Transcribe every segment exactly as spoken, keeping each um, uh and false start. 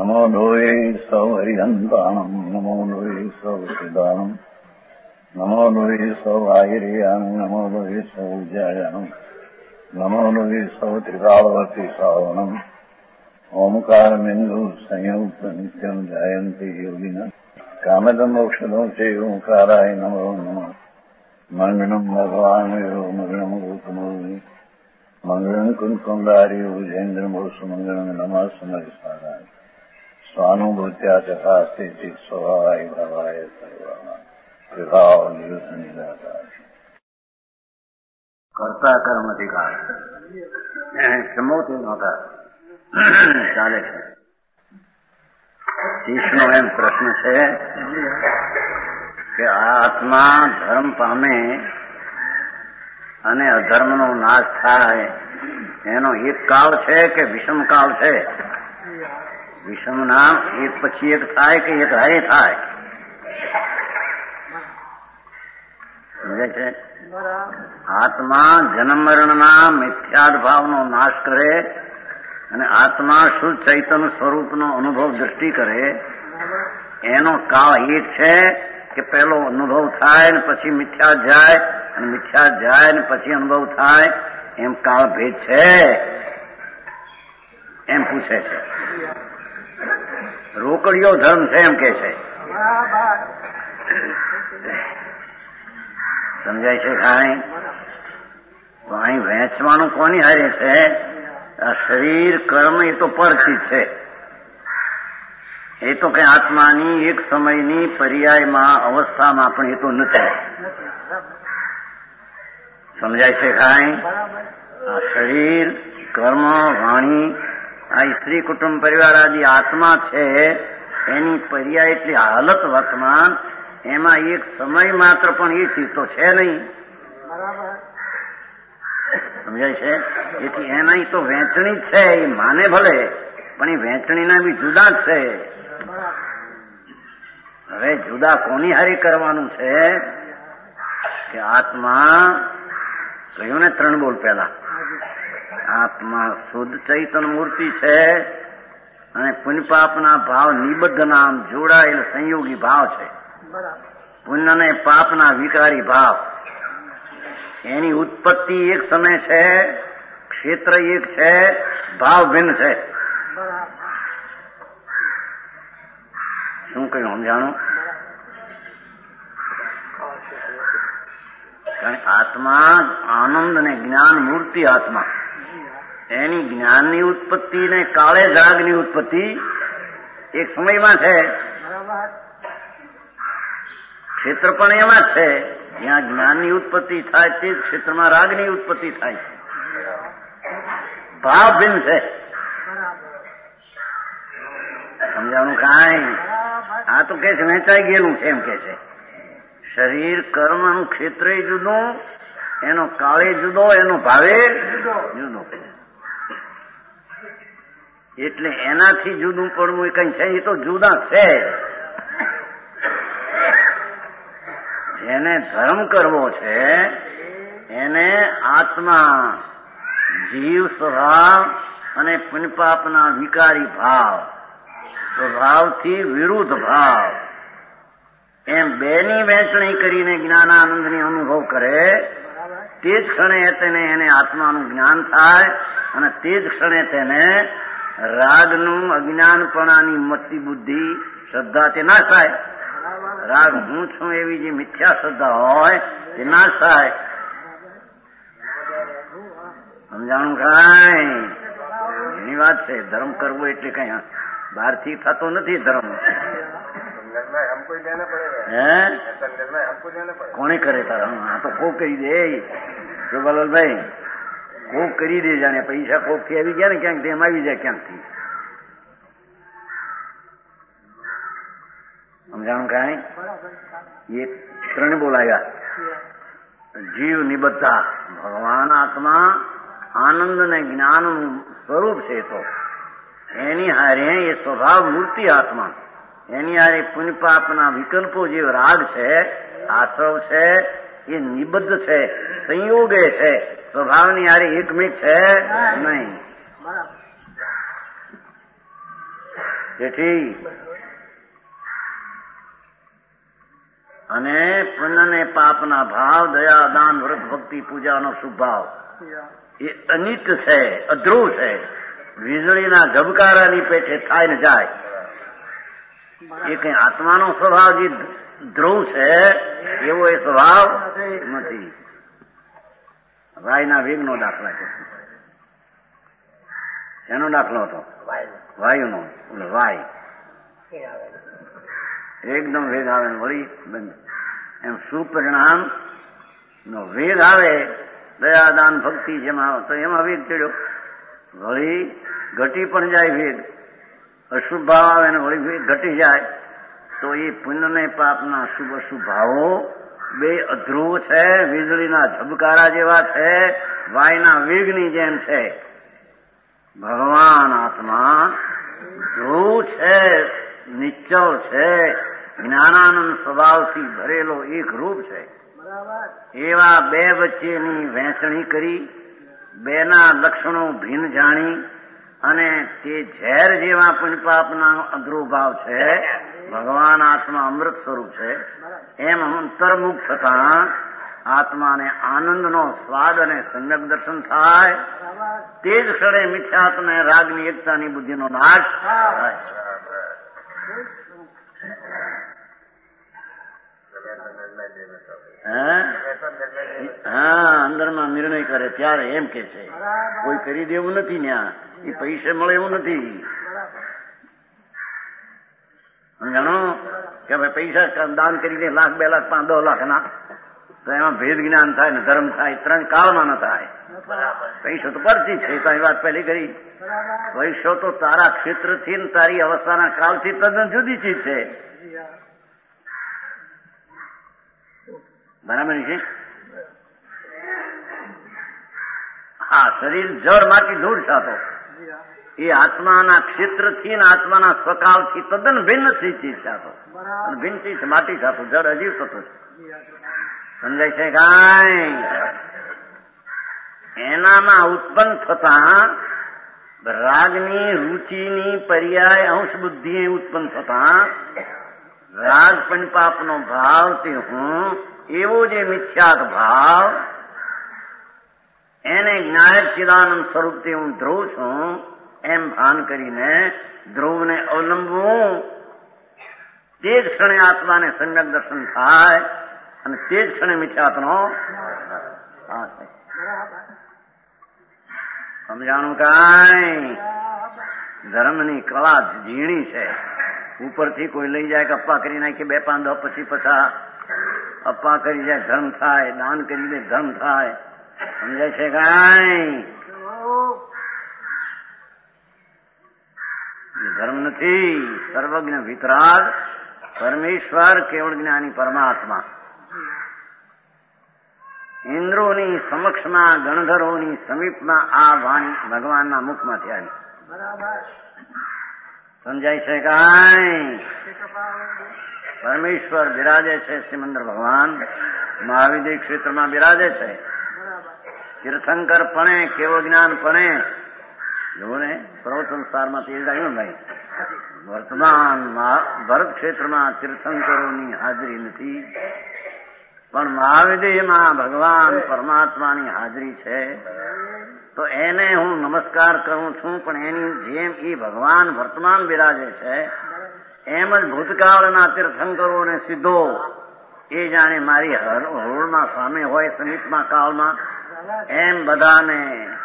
નમો લોહે સૌ હરિહંતાણમ નમો લોહે સૌ સિદ્ધાણમ નમો લોહે સૌ આયર્યાણમ નમો લોહે સૌ ઉજાયાણમ નમો લોહે સૌ ત્રિકાળવતી શ્રાવણમ ઓમકાર બિંદુ સંયુક્ત નિત્યમ જાયંતી યોગિના કામદમ ઔષધો છે ઓંકારાય નમો નમઃ મંગળમ ભગવાન મંગળમ ગોતમોહિ મંગળમ કુંકુંડારી ઉજેન્દ્રમોષ મંગળમ નમઃ સમરિસારાય સ્વાનુભૂત્યા ચકાસ્તે ચિત સ્વભાવાય ભાવાય સર્વા વિભાવ નિયુત નિરાકાર કરતા કર્મ અધિકાર ચમોતી નહોતા ચાલે છે. શીશનો એમ પ્રશ્ન છે કે આ આત્મા ધર્મ પામે અને અધર્મનો નાશ થાય એનો એક કાળ છે કે વિષમ કાળ છે? વિષમ નામ એક પછી એક થાય કે એક હારે થાય? સમજે છે? આત્મા જન્મ મરણના મિથ્યાદ ભાવનો નાશ કરે અને આત્મા શુદ્ધ ચૈતન્ય સ્વરૂપનો અનુભવ દ્રષ્ટિ કરે એનો કાળ એક છે કે પેલો અનુભવ થાય ને પછી મિથ્યા જાય અને મિથ્યા જાય ને પછી અનુભવ થાય એમ કાળ ભેદ છે એમ પૂછે છે. રોકડિયો ધર્મ છે એમ કે છે. સમજાય છે કાંઈ? તો અહીં વહેંચવાનું કોની હારે છે? આ શરીર કર્મ એ તો પરથી છે. એ તો કઈ આત્માની એક સમયની પર્યાયમાં અવસ્થામાં પણ એ તો નથી. સમજાય છે કાંઈ? આ શરીર કર્મ વાણી આ સ્ત્રી કુટુંબ પરિવાર આદિ આત્મા છે એની પર્યાય એટલી હાલત વર્તમાન એમાં એક સમય માત્ર પણ એ ચીજ તો છે નહીં. સમજાય છે? એથી એના તો વહેંચણી જ છે. એ માને ભલે પણ એ વહેંચણીના બી જુદા જ છે. હવે જુદા કોની હારી કરવાનું છે કે આત્મા કહ્યું ને ત્રણ બોલ પહેલા આત્મા શુદ્ધ ચૈતન્ય મૂર્તિ છે અને પુણ્યપાપના ભાવ નિબદ્ધ નામ જોડાયેલ સંયોગી ભાવ છે. પુણ્ય અને પાપના વિકારી ભાવ એની ઉત્પત્તિ એક સમય છે, ક્ષેત્ર એક છે, ભાવ ભિન્ન છે. શું કહ્યું સમજાણું? કારણ આત્મા આનંદ ને જ્ઞાન મૂર્તિ આત્મા એની જ્ઞાનની ઉત્પત્તિ ને કાળે રાગની ઉત્પત્તિ એક સમયમાં છે. ક્ષેત્ર પણ એમાં જ છે. જ્યાં જ્ઞાનની ઉત્પત્તિ થાય તે જ ક્ષેત્રમાં રાગની ઉત્પત્તિ થાય છે. ભાવ ભિન્ન છે. સમજાણું કાંઈ? આ તો કે છે વહેંચાઈ ગયેલું છે એમ કે છે. શરીર કર્મનું ક્ષેત્ર જુદું, એનો કાળે જુદો, એનો ભાવે જુદો. એટલે એનાથી જુદું પડવું એ કઈ છે? એ તો જુદા છે. જેને ધર્મ કરવો છે એને આત્મા જીવ સ્વભાવ અને પુણ્યપાપના વિકારી ભાવ સ્વભાવથી વિરુદ્ધ ભાવ એમ બેની વહેંચણી કરીને જ્ઞાનાનંદની અનુભવ કરે તે જ ક્ષણે તેને એને આત્માનું જ્ઞાન થાય અને તે જ ક્ષણે તેને રાગનું અજ્ઞાનપણાની મતિ બુદ્ધિ શ્રદ્ધા તે નાશ થાય. રાગ હું છું એવી જે મિથ્યા શ્રદ્ધા હોય તે નાશ થાય. સમજાણું કાંઈ? એની વાત છે. ધર્મ કરવો એટલે કઈ બહારથી થતો નથી ધર્મ. હે કોને કરે તારા? આ તો કોક કરી દે શોભાલાલભાઈ, કોક કરી દે. જાણે પૈસા કોક થી આવી ગયા ને ક્યાંક તેમ આવી જાય ક્યાંકથી. સમજાણું કાંઈ? એ ત્રણ બોલાયા. જીવ નિબદ્ધા ભગવાન આત્મા આનંદ ને જ્ઞાનનું સ્વરૂપ છે. તો એની હારે એ સ્વભાવ મૂર્તિ આત્મા એની હારે પુણ્યપાપના વિકલ્પો જે રાગ છે, આશ્રવ છે, એ નિબદ્ધ છે, સંયોગે છે. સ્વભાવની હારે એકમેક છે નહીં. તેથી અને પુણ્ય ને પાપના ભાવ, દયા, દાન, વ્રત, ભક્તિ, પૂજાનો શુભ ભાવ એ અનિત છે, અધ્રુવ છે. વીજળીના ઝબકારાની પેઠે થાય ને જાય. એ કઈ આત્માનો સ્વભાવ જે ધ્રુવ છે એવો એ સ્વભાવ નથી. વાયુના વેગનો દાખલા છે. એનો દાખલો હતો વાયુનો. વાય એકદમ વેગ આવે વળી બંધ. એમ સુપરિણામ નો વેગ આવે, દયાદાન ભક્તિ જેમાં આવે તો એમાં વેગ ચડ્યો, વળી ઘટી પણ જાય વેગ. અશુભ ભાવ આવે ને વળી વેગ ઘટી જાય તો એ પુણ્ય ને પાપના શુભ અશુભ ભાવો બે અધ્રુવ છે, વીજળીના ઝબકારા જેવા છે, વાયના વેગની જેમ છે. ભગવાન આત્મા ધ્રુવ છે, નિશ્ચલ છે, જ્ઞાનાનંદ સ્વભાવથી ભરેલો એક રૂપ છે. એવા બે વચ્ચેની વહેંચણી કરી, બેના લક્ષણો ભિન્ન જાણી અને તે ઝેર જેવા પુણ્યપાપના અધ્રુભાવ છે, ભગવાન આત્મા અમૃત સ્વરૂપ છે, એમ અંતર્મુખ થતા આત્માને આનંદનો સ્વાદ અને સમ્યક દર્શન થાય. તે જ ક્ષણે મિથ્યાત્મ રાગની એકતાની બુદ્ધિનો નાશ થાય. હા, અંદરમાં નિર્ણય કરે ત્યારે એમ કે છે કોઈ કરી દેવું નથી, ત્યાં એ પૈસે મળે એવું નથી. જાણો કે ભાઈ પૈસા દાન કરી દે, લાખ બે લાખ પાંચ દો લાખ ના, તો એમાં ભેદ જ્ઞાન થાય ને ધર્મ થાય, ત્રણ કાળમાં ન થાય. પૈસો તો પરથી છે, તો વાત પહેલી કરી. પૈસો તો તારા ક્ષેત્રથી ને તારી અવસ્થાના કાળથી તદ્દન જુદી ચીજ છે. બરાબર છે. હા, શરીર જળ માટી ધૂળ છાતો એ આત્માના ક્ષેત્રથી ને આત્માના સ્વકાળથી તદ્દન ભિન્ન ચીજ છાતો. ભિન્ન ચીજ માટી છાતો, જળ અજીવ થતો છે. સમજાય છે કાંઈ? એનામાં ઉત્પન્ન થતા રાગની રુચિની પર્યાય અંશ બુદ્ધિ ઉત્પન્ન થતા રાગ પંચપાપનો ભાવ તે હું એવો જે મિથ્યાત ભાવ એને જ્ઞાયક ચિદાનંદ સ્વરૂપથી હું ધ્રુવ છું એમ ભાન કરીને ધ્રુવને અવલંબવું. તે જ ક્ષણે આત્માને સમ્યક દર્શન થાય અને તે જ ક્ષણે મિથ્યાત્મનો સમજાણું કાંઈ? ધર્મની કળા ઝીણી છે. ઉપરથી કોઈ લઈ જાય કે અપ્પા કરી નાખી બે પાંચ દો પછી પછા અપ્પા કરી જાય ધર્મ થાય, દાન કરી દે ધર્મ થાય. સમજાય છે કાંઈ? ધર્મ નથી. સર્વજ્ઞ વિતરાગ પરમેશ્વર કેવળ જ્ઞાની પરમાત્મા ઇન્દ્રોની સમક્ષમાં ગણધરોની સમીપમાં આ વાણી ભગવાનના મુખમાંથી આવી. સમજાય છે કાંઈ? પરમેશ્વર બિરાજે છે, સિમંદર ભગવાન મહાવિદ્ય ક્ષેત્રમાં બિરાજે છે. તીર્થંકર પણે કેવો જ્ઞાન પણે જુઓ ને પ્રવચન સારમાં તે આવ્યું ભાઈ. વર્તમાનમાં ભરત ક્ષેત્રમાં તીર્થંકરોની હાજરી નથી, પણ મહાવિદ્યમાં ભગવાન પરમાત્માની હાજરી છે. તો એને હું નમસ્કાર કરું છું, પણ એની જેમ એ ભગવાન વર્તમાન બિરાજે છે એમ જ ભૂતકાળના તીર્થંકરોને સીધો એ જાણે મારી હરોળમાં સામે હોય સમીપમાં કાળમાં એમ બધાને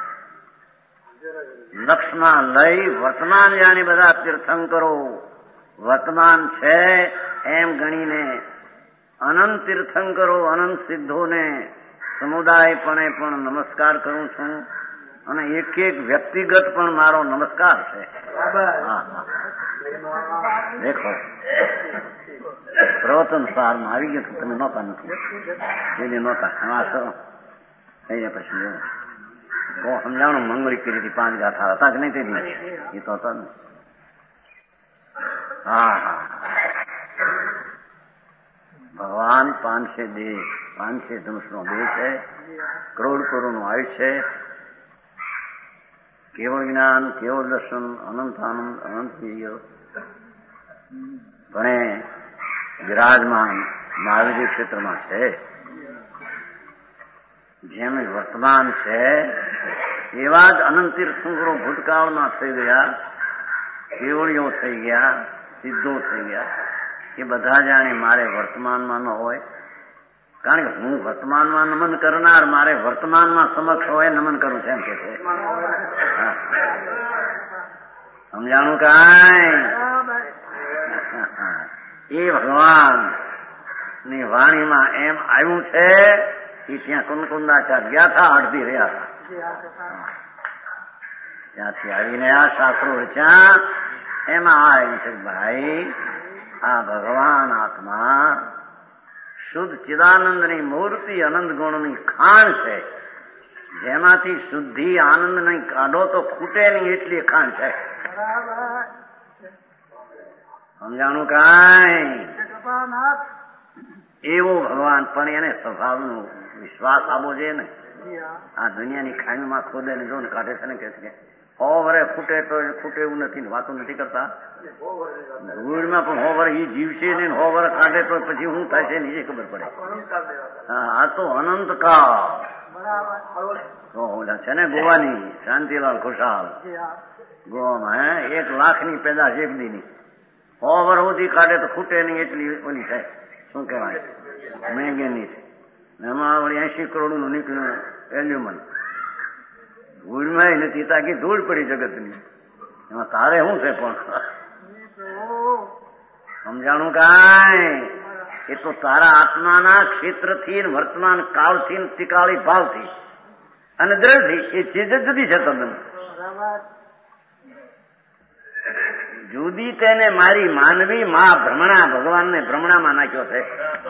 લક્ષમાં લઈ વર્તમાન જાણે બધા તીર્થંકરો વર્તમાન છે એમ ગણીને અનંત તીર્થંકરો અનંત સિદ્ધોને સમુદાયપણે પણ નમસ્કાર કરું છું અને એક એક વ્યક્તિગત પણ મારો નમસ્કાર છે. દેખો પ્રવચન સારમાં આવી ગયું તમે નહોતા નથી પેલી નહોતા આસરો થઈ જાય પછી બહુ સમજાણું મંગળી કરી હતી પાંચ ગાથા હતા કે નહીં તે એ તો હતા ને. હા હા ભગવાન પાંચસે દેહ પાંચસે ધનુષનો દેહ છે, કરોડ કરોડનું આયુષ છે, કેવળ જ્ઞાન કેવળ દર્શન અનંત આનંદ અનંત વીર્ય પણ એ વિરાજમાન મહાવીર ક્ષેત્રમાં છે. જેમ વર્તમાન છે એવા જ અનંત તીર્થંકરો ભૂતકાળમાં થઈ ગયા, કેવળીઓ થઈ ગયા, સિદ્ધો થઈ ગયા. એ બધા જાણે મારે વર્તમાનમાં ન હોય, કારણ કે હું વર્તમાનમાં નમન કરનાર, મારે વર્તમાનમાં સમક્ષ હોય નમન કરું છે એમ કે છે. સમજાણું કાંઈ? એ ભગવાન ની વાણીમાં એમ આવ્યું છે કે ત્યાં કુંદકુંદાચાર્ય ગયા હતા, અડધી રહ્યા હતા. ત્યાંથી આવીને આ શાસ્ત્રો રચ્યા. એમાં આવ્યું છે ભાઈ, આ ભગવાન આત્મા શુદ્ધ ચિદાનંદની મૂર્તિ, અનંત ગુણની ખાણ છે, જેમાંથી શુદ્ધિ આનંદ નહીં કાઢો તો ખૂટે નહીં એટલી ખાણ છે. સમજાણું કાંઈ? એવો ભગવાન, પણ એને સ્વભાવનો વિશ્વાસ આપવો જોઈએ ને. આ દુનિયાની ખામીમાં ખોદે ને જો ને કાઢે છે ને કે છે હો વરે ફૂટે તો ખૂટે એવું નથી, વાતો નથી કરતા. ધૂળમાં પણ હો વરે એ જીવશે ને હો વરે કાઢે તો પછી શું થાય છે નીચે ખબર પડે. હા, આ તો અનંત કાળ છે ને. ગોવાની શાંતિલાલ ખુશાલ ગોવામાં હે એક લાખની પેદાશ એક દીની, હો વર સુધી કાઢે તો ખૂટે નહીં એટલી ઓલી થાય. શું કહેવાય? મેંગેની છે. એમાં વળી એસી કરોડ નું નીકળ્યું એલ્યુમન. ધૂળમાં નથી તાકી ધૂળ પડી જગતની. એમાં તારે શું છે પણ? સમજાણું કાંઈ? એ તો તારા આત્માના ક્ષેત્રથી, વર્તમાન કાળથી, તિકાળી ભાવથી અને દ્રઢથી એ ચીજ જ જુદી છે તદ્દન. જુદી તેને મારી માનવી મા ભ્રમણા, ભગવાનને ભ્રમણામાં નાખ્યો છે.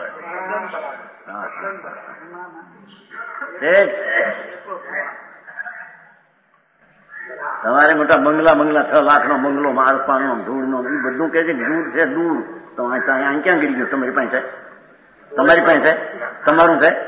તમારે મોટા બંગલા બંગલા છ લાખ નો બંગલો, મારપાનો, ધૂળ નો, એ બધું કે છે દૂર છે, દૂર. તો અહીં ક્યાં ગીરી ગયું? તમારી પાસે તમારી પાસે તમારું છે.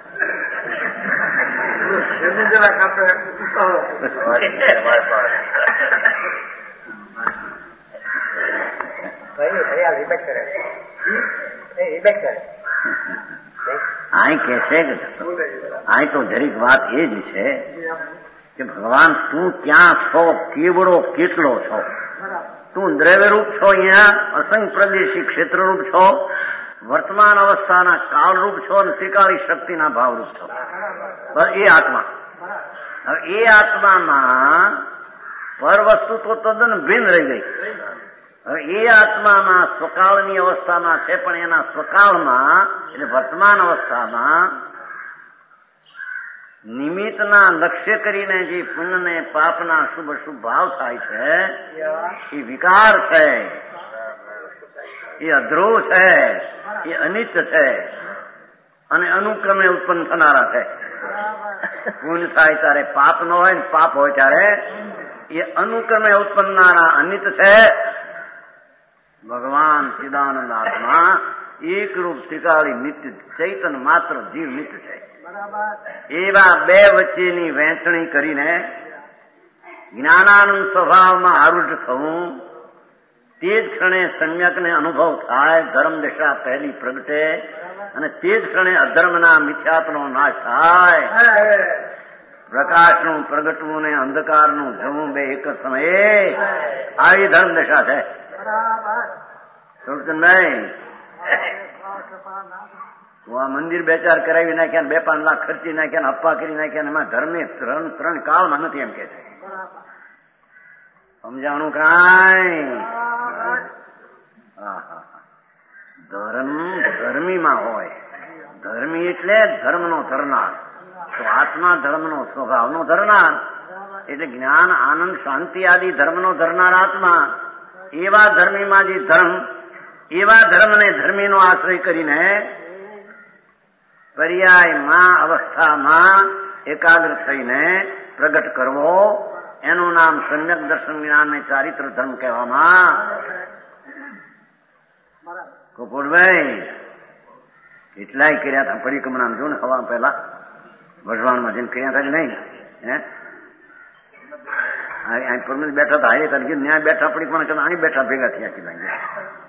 અહીં કે છે અહીં તો જરીક વાત એ જ છે કે ભગવાન તું ક્યાં છો, કેવડો કેટલો છો? તું દ્રવ્યરૂપ છો, અહીંયા અસંગ પ્રદેશી ક્ષેત્રરૂપ છો, વર્તમાન અવસ્થાના કાળરૂપ છો અને ત્રિકાળી શક્તિના ભાવરૂપ છો. એ આત્મા. હવે એ આત્મામાં પર વસ્તુ તો તદ્દન ભિન્ન રહી ગઈ. હવે એ આત્મામાં સ્વકાળની અવસ્થામાં છે, પણ એના સ્વકાળમાં એટલે વર્તમાન અવસ્થામાં નિમિત્તના લક્ષ્ય કરીને જે પુણ્ય ને પાપના શુભ શુભ ભાવ થાય છે એ વિકાર છે, એ અધ્રુવ છે, એ અનિત્ય છે અને અનુક્રમે ઉત્પન્ન થનારા છે. પુણ્ય થાય ત્યારે પાપ ન હોય ને પાપ હોય ત્યારે એ અનુક્રમે ઉત્પન્નારા અનિત્ય છે. ભગવાન ચિદાનંદ આત્મા એકરૂપ ત્રિકાળી નિત્ય ચૈતન માત્ર જીવ નિત્ય છે. એવા બે વચ્ચેની વહેંચણી કરીને જ્ઞાનાનંદ સ્વભાવમાં આરૂઢ થવું, તે જ ક્ષણે સમ્યકને અનુભવ થાય, ધર્મ દિશા પહેલી પ્રગટે અને તે જ ક્ષણે અધર્મના મિથ્યાત્વનો નાશ થાય. પ્રકાશનું પ્રગટવું ને અંધકારનું જવું બે એક જ સમયે આવી ધર્મ દિશા છે. સુરચંદભાઈ, હું આ મંદિર બે ચાર કરાવી નાખ્યા, બે પાંચ લાખ ખર્ચી નાખ્યા, અપ્પા કરી નાખ્યા, એમાં ધર્મે ત્રણ ત્રણ કાળમાં નથી એમ કે છે. સમજાણું કાંઈ? ધર્મ ધર્મીમાં હોય. ધર્મી એટલે ધર્મનો ધરનાર. તો આત્મા ધર્મનો સ્વભાવનો ધરનાર એટલે જ્ઞાન આનંદ શાંતિ આદિ ધર્મનો ધરનાર આત્મા. એવા ધર્મીમાં જે ધર્મ, એવા ધર્મને ધર્મીનો આશ્રય કરીને પર્યાયમાં અવસ્થામાં એકાગ્ર થઈને પ્રગટ કરવો, એનું નામ સમ્યક દર્શન જ્ઞાન ને ચારિત્ર ધર્મ કહેવામાં. કપૂરભાઈ એટલાય કર્યા હતા પરિક્રમણા જો ને હવા પહેલા વઢવાણમાં જઈને કર્યા હતા જ નહીં. હે પરમેશ બેઠા હતા હારે તરીકે ન્યાય બેઠા પડી પણ આની બેઠા ભેગા થયા કીધા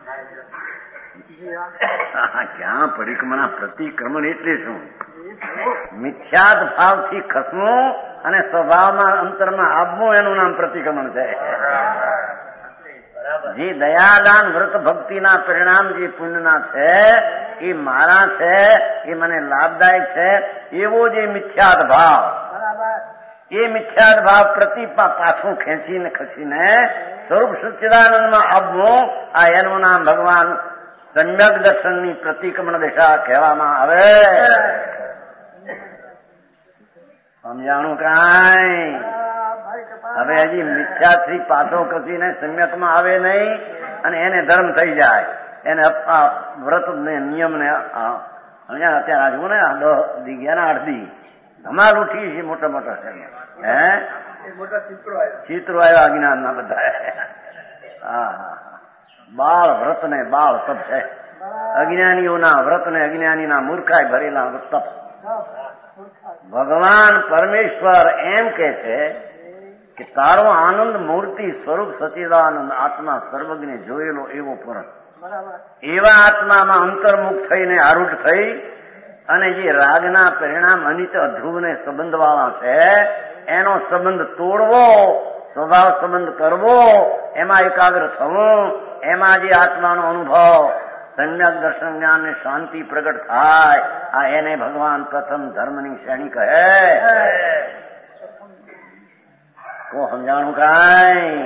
ક્યાં પરિક્રમણા પ્રતિક્રમણ એટલે શું? મિથ્યાદ ભાવથી ખસવું અને સ્વભાવમાં અંતરમાં આવવું એનું નામ પ્રતિક્રમણ છે. જે દયાદાન વ્રત ભક્તિના પરિણામ જે પુણ્યના છે એ મારા છે, એ મને લાભદાયક છે, એવો જે મિથ્યાદ ભાવ, એ મિથ્યાદ ભાવ પ્રતિપા પાછું ખેંચીને ખસીને સ્વરૂપ સચ્ચિદાનંદમાં આવવું, આ એનું નામ ભગવાન સમ્યક દર્શનની પ્રતિક્રમણ દિશા કહેવામાં આવે. સમજાણું કાંઈ? હવે હજી મિથ્યાથી પાછો ખસીને સમ્યકમાં આવે નહીં અને એને ધર્મ થઈ જાય, એને વ્રત ને નિયમ ને સમજ્યા. અત્યારે જુઓ ને દસ ગયા ના અડધી ધમાલ ઉઠી છે મોટા મોટા છે. હે ચિત્રો આવ્યા અજ્ઞાન ના બધા. હા હા બાળ વ્રત ને બાળ તપ છે. અજ્ઞાનીઓના વ્રત ને અજ્ઞાનીના મૂર્ખાઈ ભરેલા તપ. ભગવાન પરમેશ્વર એમ કે છે કે તારો આનંદ મૂર્તિ સ્વરૂપ સચિદાનંદ આત્મા સર્વજ્ઞ જોયેલો એવો પુરુષ, એવા આત્મામાં અંતર્મુખ થઈને આરૂઢ થઈ અને જે રાગના પરિણામ અનિત અધ્રુવને સંબંધ વાળા છે એનો સંબંધ તોડવો, સ્વભાવ સંબંધ કરવો, એમાં એકાગ્ર થવું, એમાં જે આત્માનો અનુભવ સમ્યક દર્શન જ્ઞાન ને શાંતિ પ્રગટ થાય, આ એને ભગવાન પ્રથમ ધર્મની શ્રેણી કહે. કો સમજાણું કાંઈ?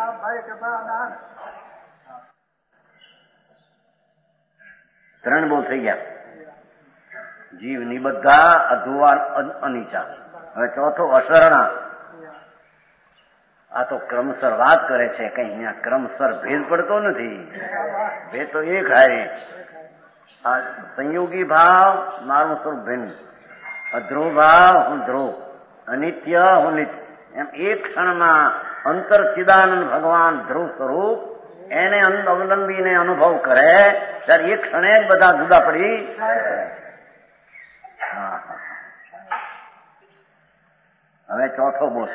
ત્રણ બહુ થઈ ગયા. જીવ નિબદ્ધા, અધુવાન, અનિચા. હવે ચોથો અશરણા. આ તો ક્રમસર વાત કરે છે, કઈ અહીંયા ક્રમસર ભેદ પડતો નથી. ભેદ તો એક હારે. આ સંયોગી ભાવ મારું સ્વરૂપ ભિન્ન, અધ્રુવ ભાવ હું ધ્રુવ, અનિત્ય હું નિત્ય, એમ એક ક્ષણમાં અંતર ચિદાનંદ ભગવાન ધ્રુવ સ્વરૂપ એને અવલંબીને અનુભવ કરે ત્યારે એક ક્ષણે જ બધા જુદા પડી. હવે ચોથો બોલ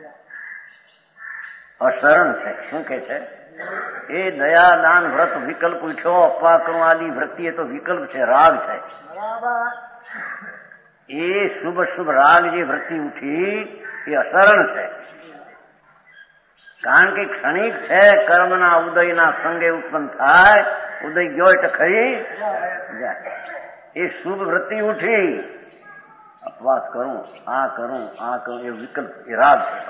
અશરણ છે. શું કે છે? એ દયા દાન વ્રત વિકલ્પ ઉઠ્યો, અપવા કરું આદિ વૃત્તિ એ તો વિકલ્પ છે, રાગ છે. એ શુભ શુભ રાગ જે વૃત્તિ ઉઠી એ અશરણ છે. કારણ કે ક્ષણિક છે, કર્મના ઉદયના સંગે ઉત્પન્ન થાય, ઉદય ગયો એટલે ખરી જાય. એ શુભ વૃત્તિ ઉઠી, અપવાસ કરું, આ કરું, આ કરું, એ વિકલ્પ, એ રાગ છે.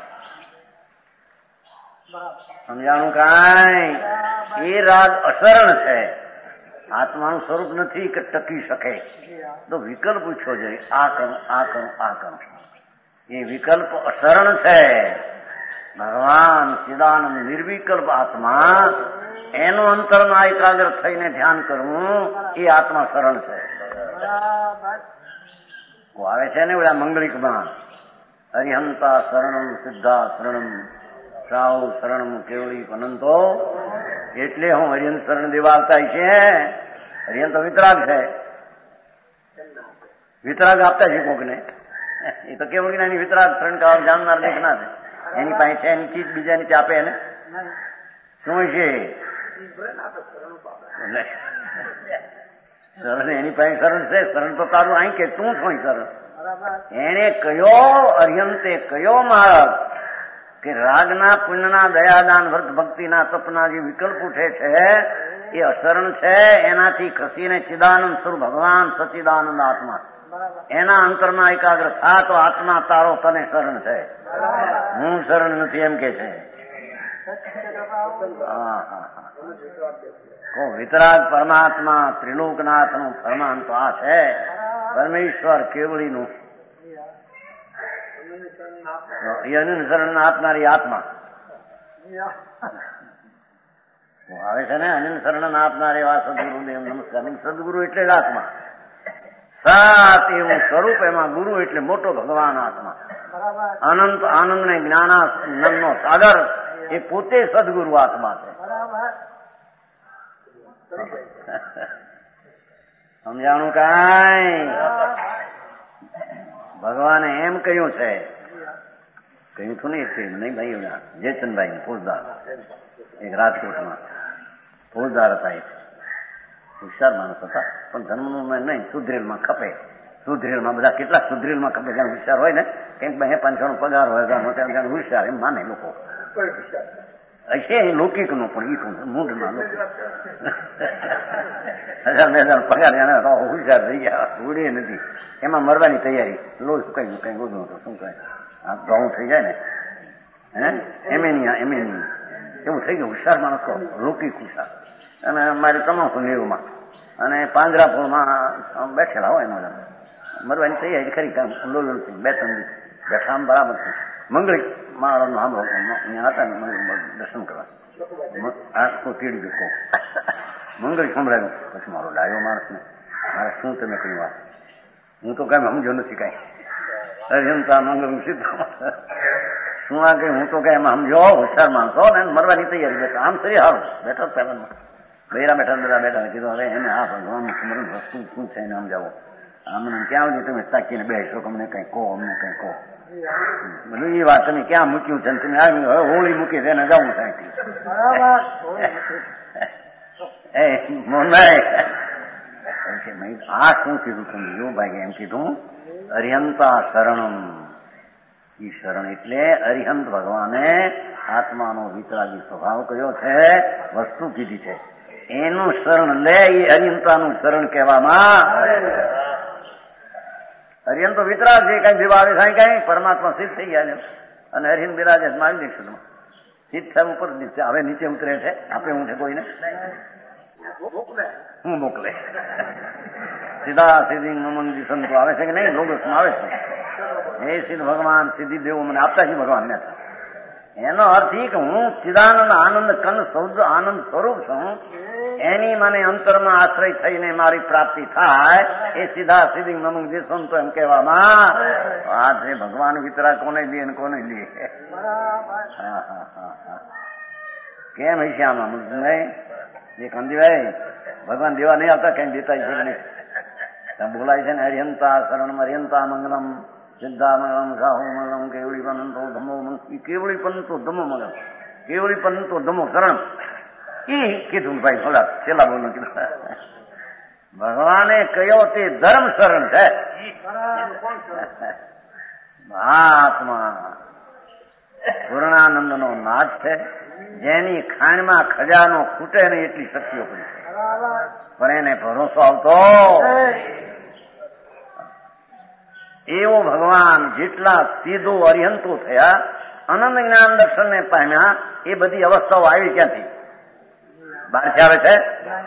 સમજાણું કાંઈ? એ રાગ અશરણ છે, આત્માનું સ્વરૂપ નથી કે ટકી શકે. તો વિકલ્પ પૂછવો જોઈએ, આ કરું, આ કરું, આ કરું. એ વિકલ્પ અશરણ છે. ભગવાન ચિદાનંદ નિર્વિકલ્પ આત્મા, એનું અંતરમાં એકાગ્ર થઈને ધ્યાન કરવું, એ આત્મા શરણ છે. આવે છે ને બધા મંગળિકમાં, હરિહંતા શરણમ સિદ્ધા શરણમ સાહુ શરણમ કેવળી અનંતો. એટલે હું હરિહંત શરણ દેવા આવતા છે. હરિહંત તો વિતરાગ છે, વિતરાગ આપતા છે કોકને. એ તો કેવળ જ્ઞાની વિતરાગ શરણ કાળ જાણનાર દેખનાર છે. એની પાસે છે એની ચીજ બીજાની તે આપે એને શું છે? શરણ એની પાસે શરણ છે. શરણ તો તારું અહીં કે તું છો શરણ. એને કયો અર્યંતે કયો માર્ગ કે રાગના પુણ્યના દયાદાન વ્રત ભક્તિના તપના જે વિકલ્પ ઉઠે છે એ અશરણ છે. એનાથી ખસીને ચિદાનંદ સ્વરૂપ ભગવાન સચિદાનંદ આત્મા એના અંતરમાં એકાગ્ર થા તો આત્મા તારો તને શરણ છે, હું શરણ નથી એમ કે છે. હા હા હા વિતરાગ પરમાત્મા ત્રિલોકનાથ નું ફરમાન તો આ છે. પરમેશ્વર કેવળીનું અનુસરણ આપનારી આત્મા આવે છે ને. અનુસરણ આપનારી એવા સદગુરુદેવ નમસ્કાર. સદગુરુ એટલે જ આત્મા, સાત એવું સ્વરૂપ, એમાં ગુરુ એટલે મોટો ભગવાન આત્મા. અનંત આનંદ ને જ્ઞાનાનંદ નો સાગર એ પોતે સદગુરુ આત્મા છે. સમજાણું કાંઈ? ભગવાને એમ કહ્યું છે કહ્યું હતું નહીં છે નહીં ભાઈ જયચંદભાઈ ફોજદાર એક રાજકોટમાં ફોજદાર હતા. એક હોશિયાર માણસ હતા પણ ધર્મનું નહીં સુધરેલમાં ખપે. સુધરેલમાં બધા કેટલા સુધરેલમાં ખપે જ્યાં હોશિયાર હોય ને કંઈક બે પાંચસો પગાર હોય ત્યાં હોશિયાર એમ માને લોકો હશે લૌકિક નો પણ ઈ મૂળમાં લોકો હજાર બે હજાર પગાર એને હોશિયાર થઈ ગયા ઉડે નથી. એમાં મરવાની તૈયારી લોહી સુકાઈ કઈ ગોધું હતું શું કહે આ ઘઉં થઈ જાય ને હે એમેનિયા એમેનિયા એવું થઈ ગયું. હોશિયાર માણસ કહો લૌકિક હોશિયાર. અને મારી તમાકુ નીરુમાં અને પાંજરાપુરમાં બેઠેલા હોય એનો મરવાની તૈયારી ખરી કામ લોલ બે ત્રણ દિવસ બેઠા આમ બરાબર છે. મંગળી મારો આમ અહીંયા હતા ને દર્શન કરવા આખું તીડી ગયો મંગળી સંભળાયું. પછી મારો ડાયો માણસ ને મારે શું તમે કઈ વાત હું તો કઈ સમજો નથી કઈ અજંતા મંગળ સિદ્ધ શું આ કઈ હું તો કઈ એમાં સમજો હોશિયાર માણસો ને મરવાની તૈયારી બેઠા આમ સરી સારું બેઠો પહેલા બૈરા બેઠા બધા બેઠા કીધું હવે એને આ ભગવાનનું સ્મરણ વસ્તુ શું છે એને સમજાવો. અમને ક્યાં સુધી તમે તાકીને બેસો અમને કઈ કહો અમને કઈ કહો બધું એ વાત તમે ક્યાં મૂક્યું છે તમે આવી હવે હોળી મૂકી છે એને જવું થાય એ મોહનભાઈ આ શું કીધું તમે જો ભાઈ એમ કીધું અરિહંતા શરણમ. ઈ શરણ એટલે અરિહંત ભગવાને આત્માનો વિતરાગી સ્વભાવ કયો છે વસ્તુ કીધી છે એનું શરણ લે એ અરિહંતાનું શરણ કહેવામાં. અરિહંતો વિતરાગ છે કઈ વિવાહ થાય કઈ પરમાત્મા સિદ્ધ થઈ ગયા છે અને અરિહંત બિરાજે મારી દીક્ષમાં સિદ્ધ થયું ઉપર હવે નીચે ઉતરે છે આપે હું છે કોઈને હું મોકલે સીધા સીધી મમંગી સંતો આવે છે કે નહીં લોગસમાં આવે છે એ સિદ્ધ ભગવાન સિદ્ધિ દેવો મને આપતા છે ભગવાન ને. એનો અર્થ એ કે હું ચિદાનંદ આનંદ કંદ સૌદ આનંદ સ્વરૂપ છું એની મને અંતરમાં આશ્રય થઈને મારી પ્રાપ્તિ થાય એ સીધા સીધી મમંગ જે સંતો એમ કહેવામાં. આ જે ભગવાન વિતરા કોને લે ને કોને લે હા હા હા હા કેમ હશે આમાં નહીં એ કંદીભાઈ ભગવાન દેવા નહીં આવતા કઈ દેતા છે કે નહીં ત્યાં બોલાય છે ને હરિહંતા શરણમ હરિહંતા મંગલમ સિદ્ધા મંગલમ સાહુ મંગલમ કેવળી પનંતો ધમો કેવળી પનંતો ધમો મંગલમ કેવળી પનંતો ધમો શરણ ઈ કીધું ભાઈ થોડા છેલ્લા બોલનું કીધું ભગવાને કયો તે ધર્મ શરણ છે. આત્મા પૂર્ણાનંદ નો નાદ છે જેની ખાણમાં ખજાનો ખૂટે ને એટલી શક્તિઓ પડી પણ એને ભરોસો આવતો એવો ભગવાન જેટલા સીધો અરિહંતો થયા અનંત જ્ઞાન દર્શન ને પામ્યા એ બધી અવસ્થાઓ આવી ક્યાંથી બહારથી આવે છે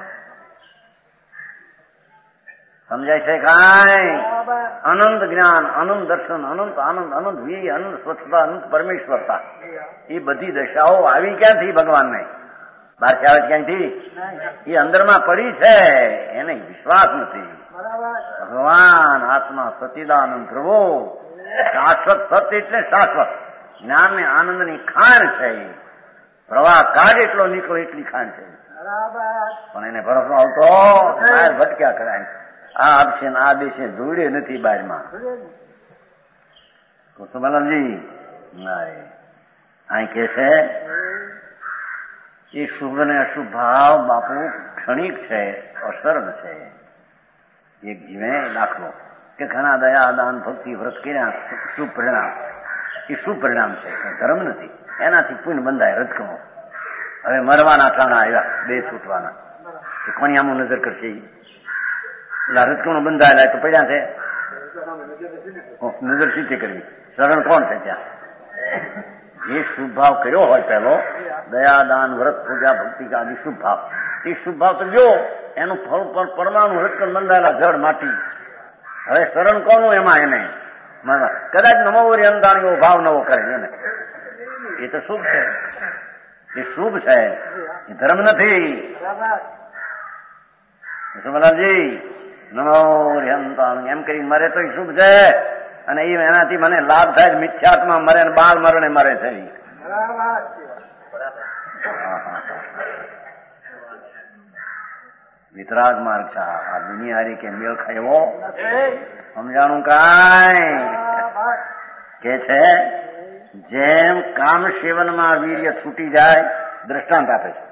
સમજાય છે કાંઈ અનંત જ્ઞાન અનંત દર્શન અનંત આનંદ અનંત વીર અનંત સ્વચ્છતા અનંત પરમેશ્વરતા એ બધી દશાઓ આવી ક્યાંથી ભગવાનને બહારથી આવે ક્યાંથી એ અંદરમાં પડી છે એને વિશ્વાસ નથી. ભગવાન આત્મા સચિદાનંદ પ્રભુ શાશ્વત સત્ય એટલે શાશ્વત જ્ઞાન ને આનંદ ની ખાણ છે. પ્રવાહ કાઢ એટલો નીકળો એટલી ખાણ છે પણ એને ભરોસો આવતો ભટક્યા કરાય આ આપશે ને આ દેશે જોડે નથી બારમાં કુસુમલમજી અહીં કે છે એ શુભ ને અશુભ ભાવ બાપુ ક્ષણિક છે અસરણ છે. એક જીવે દાખલો કે ઘણા દયા દાન ભક્તિ વ્રત કર્યા શુભ પરિણામ એ શુભ પરિણામ છે ધર્મ નથી એનાથી પુણ્ય બંધાય રજકમો. હવે મરવાના ટાણા આવ્યા બે છૂટવાના કોની આમ નજર કરશે એટલે રજકમો બંધાયેલા તો પડ્યા છે નજર સીધી કરવી શરણ કોણ છે ત્યાં જે શુભ ભાવ કર્યો હોય પેલો દયા દાન વ્રત પૂજા ભક્તિ આદિ શુભ ભાવ એ શુભ ભાવ તો ગયો એનું ફળ પર પરમાણુ રજકણ બંધાયેલા જળ માટી. હવે શરણ કોનું એમાં એને કદાચ નમો અંતાણીઓ ભાવ નવો કરે એને એ તો શુભ છે એ શુભ છે એ ધર્મ નથી. સુમલાલજી નમો અંતાણી એમ કરી મરે તો એ શુભ છે અને એ એનાથી મને લાભ થાય મિથ્યાત્મા મરે ને બાળ મરણે મરે છે. વિતરાગ માર્ગ છે આ દુનિયારી કે મેળ ખાયો સમજાણું કાંઈ કે છે જેમ કામ સેવનમાં વીર્ય છૂટી જાય દ્રષ્ટાંત આપે છે.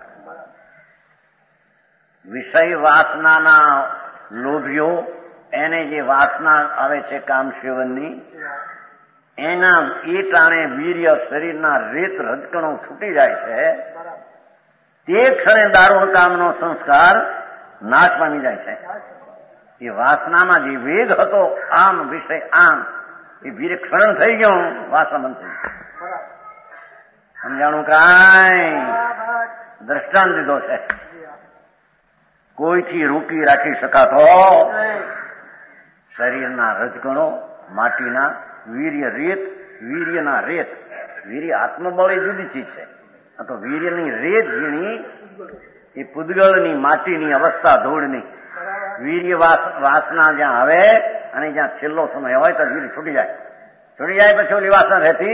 વિષય વાસનાના લોભીઓ એને જે વાસના આવે છે કામ સેવનની, એના એ ટાણે વીર્ય શરીરના રેત રજકણો છૂટી જાય છે. તે ક્ષણે દારૂણ કામનો સંસ્કાર નાશ પામી જાય છે. એ વાસનામાં જે વેગ હતો આમ વિષય આમ એ વીર ક્ષરણ થઈ ગયો, વાસના બંધ થઈ ગઈ. સમજાણું કાંઈ? દ્રષ્ટાંત દીધો છે. કોઈથી રોકી રાખી શકાતો શરીરના રજગણો માટીના વીર્ય રેત, વીર્યના રેત. વીર્ય આત્મબળ એ જુદી ચીજ છે. આ તો વીર્યની રેત ઝીણી એ પૂદગળની માટીની અવસ્થા ધૂળની. વીર્ય વાસના જ્યાં આવે અને જ્યાં છેલ્લો સમય હોય તો વીર્ય છૂટી જાય. છૂટી જાય પછી ઓલી વાસના રહેતી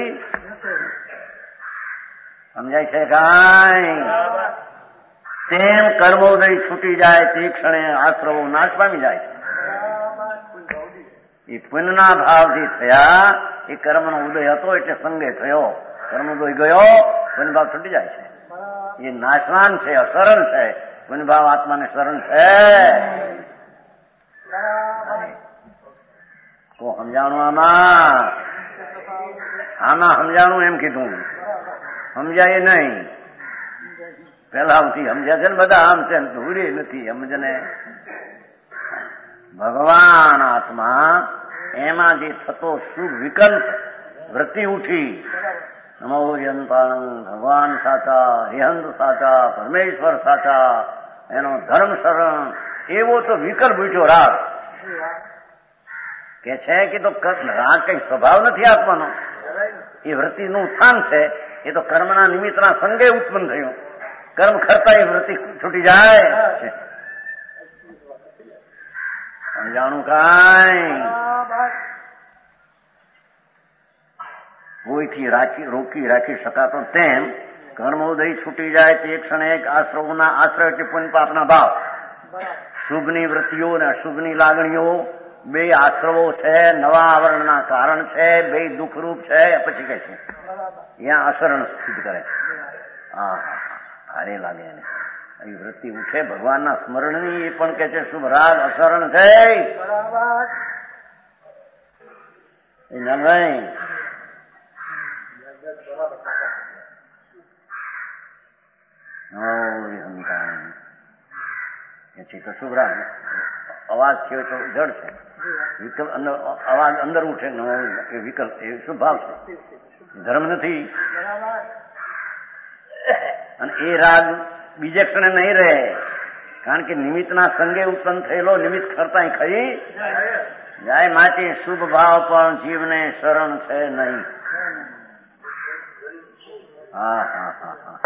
સમજાય છે કાંઈ? તેમ કર્મોદય છૂટી જાય તે ક્ષણે આશ્રવો નાશ પામી જાય છે. એ પુણ્યના ભાવથી થયા એ કર્મનો ઉદય હતો એટલે સંગે થયો. કર્મોદય ગયો, પુણ્ય ભાવ છૂટી જાય છે. એ નાશવાન છે, અસરણ છે. પુણ્ય ભાવ આત્માને શરણ છે. તો સમજાણું આમાં આમાં સમજાણું એમ કીધું, સમજાય નહીં. પેલા આવતી સમજ્યા છે ને બધા, આમ છે ને ભૂલી નથી સમજને. ભગવાન આત્મા એમાં જે થતો શુભ વિકલ્પ વૃત્તિ ઉઠી, નમો યંતાણં, ભગવાન સાચા, રિહંત સાચા, પરમેશ્વર સાચા, એનો ધર્મ શરણ, એવો તો વિકલ્પ ઉઠ્યો રાગ. કે છે કે તો રાગ કઈ સ્વભાવ નથી આત્માનો, એ વૃત્તિનું ઉત્થાન છે. એ તો કર્મના નિમિત્તના સંગે ઉત્પન્ન થયું. કર્મ કરતા એ વૃત્તિ છૂટી જાય. સમજાણું કાંઈ? કોઈથી રાખી રોકી રાખી શકાતો તેમ કર્મોદય છૂટી જાય તે ક્ષણે એક આશ્રવના આશ્રય કે પુણ્ય પાપના ભાવ, શુભની વૃત્તિઓ અને અશુભની લાગણીઓ બે આશ્રવો છે, નવા આવરણના કારણ છે, બે દુઃખરૂપ છે. પછી કે છે ત્યાં અસરણ સિદ્ધ કરે. હા ભારે લાગે એને એ વૃત્તિ ઉઠે ભગવાનના સ્મરણની. એ પણ કે છે શુભ રાગ અસરણ છે. એ નહીં તો શુભ રાગ અવાજ થયો તો જડ છે, વિકલ્પ અવાજ અંદર ઉઠે એ વિકલ્પ એ શુભ ભાવ છે, ધર્મ નથી. અને એ રાગ બીજે ક્ષણે નહીં રહે, કારણ કે નિમિત્તના સંગે ઉત્પન્ન થયેલો નિમિત્ત કરતા ખરી જાય. માટે શુભ ભાવ પણ જીવને શરણ છે નહીં. હા હા હા હા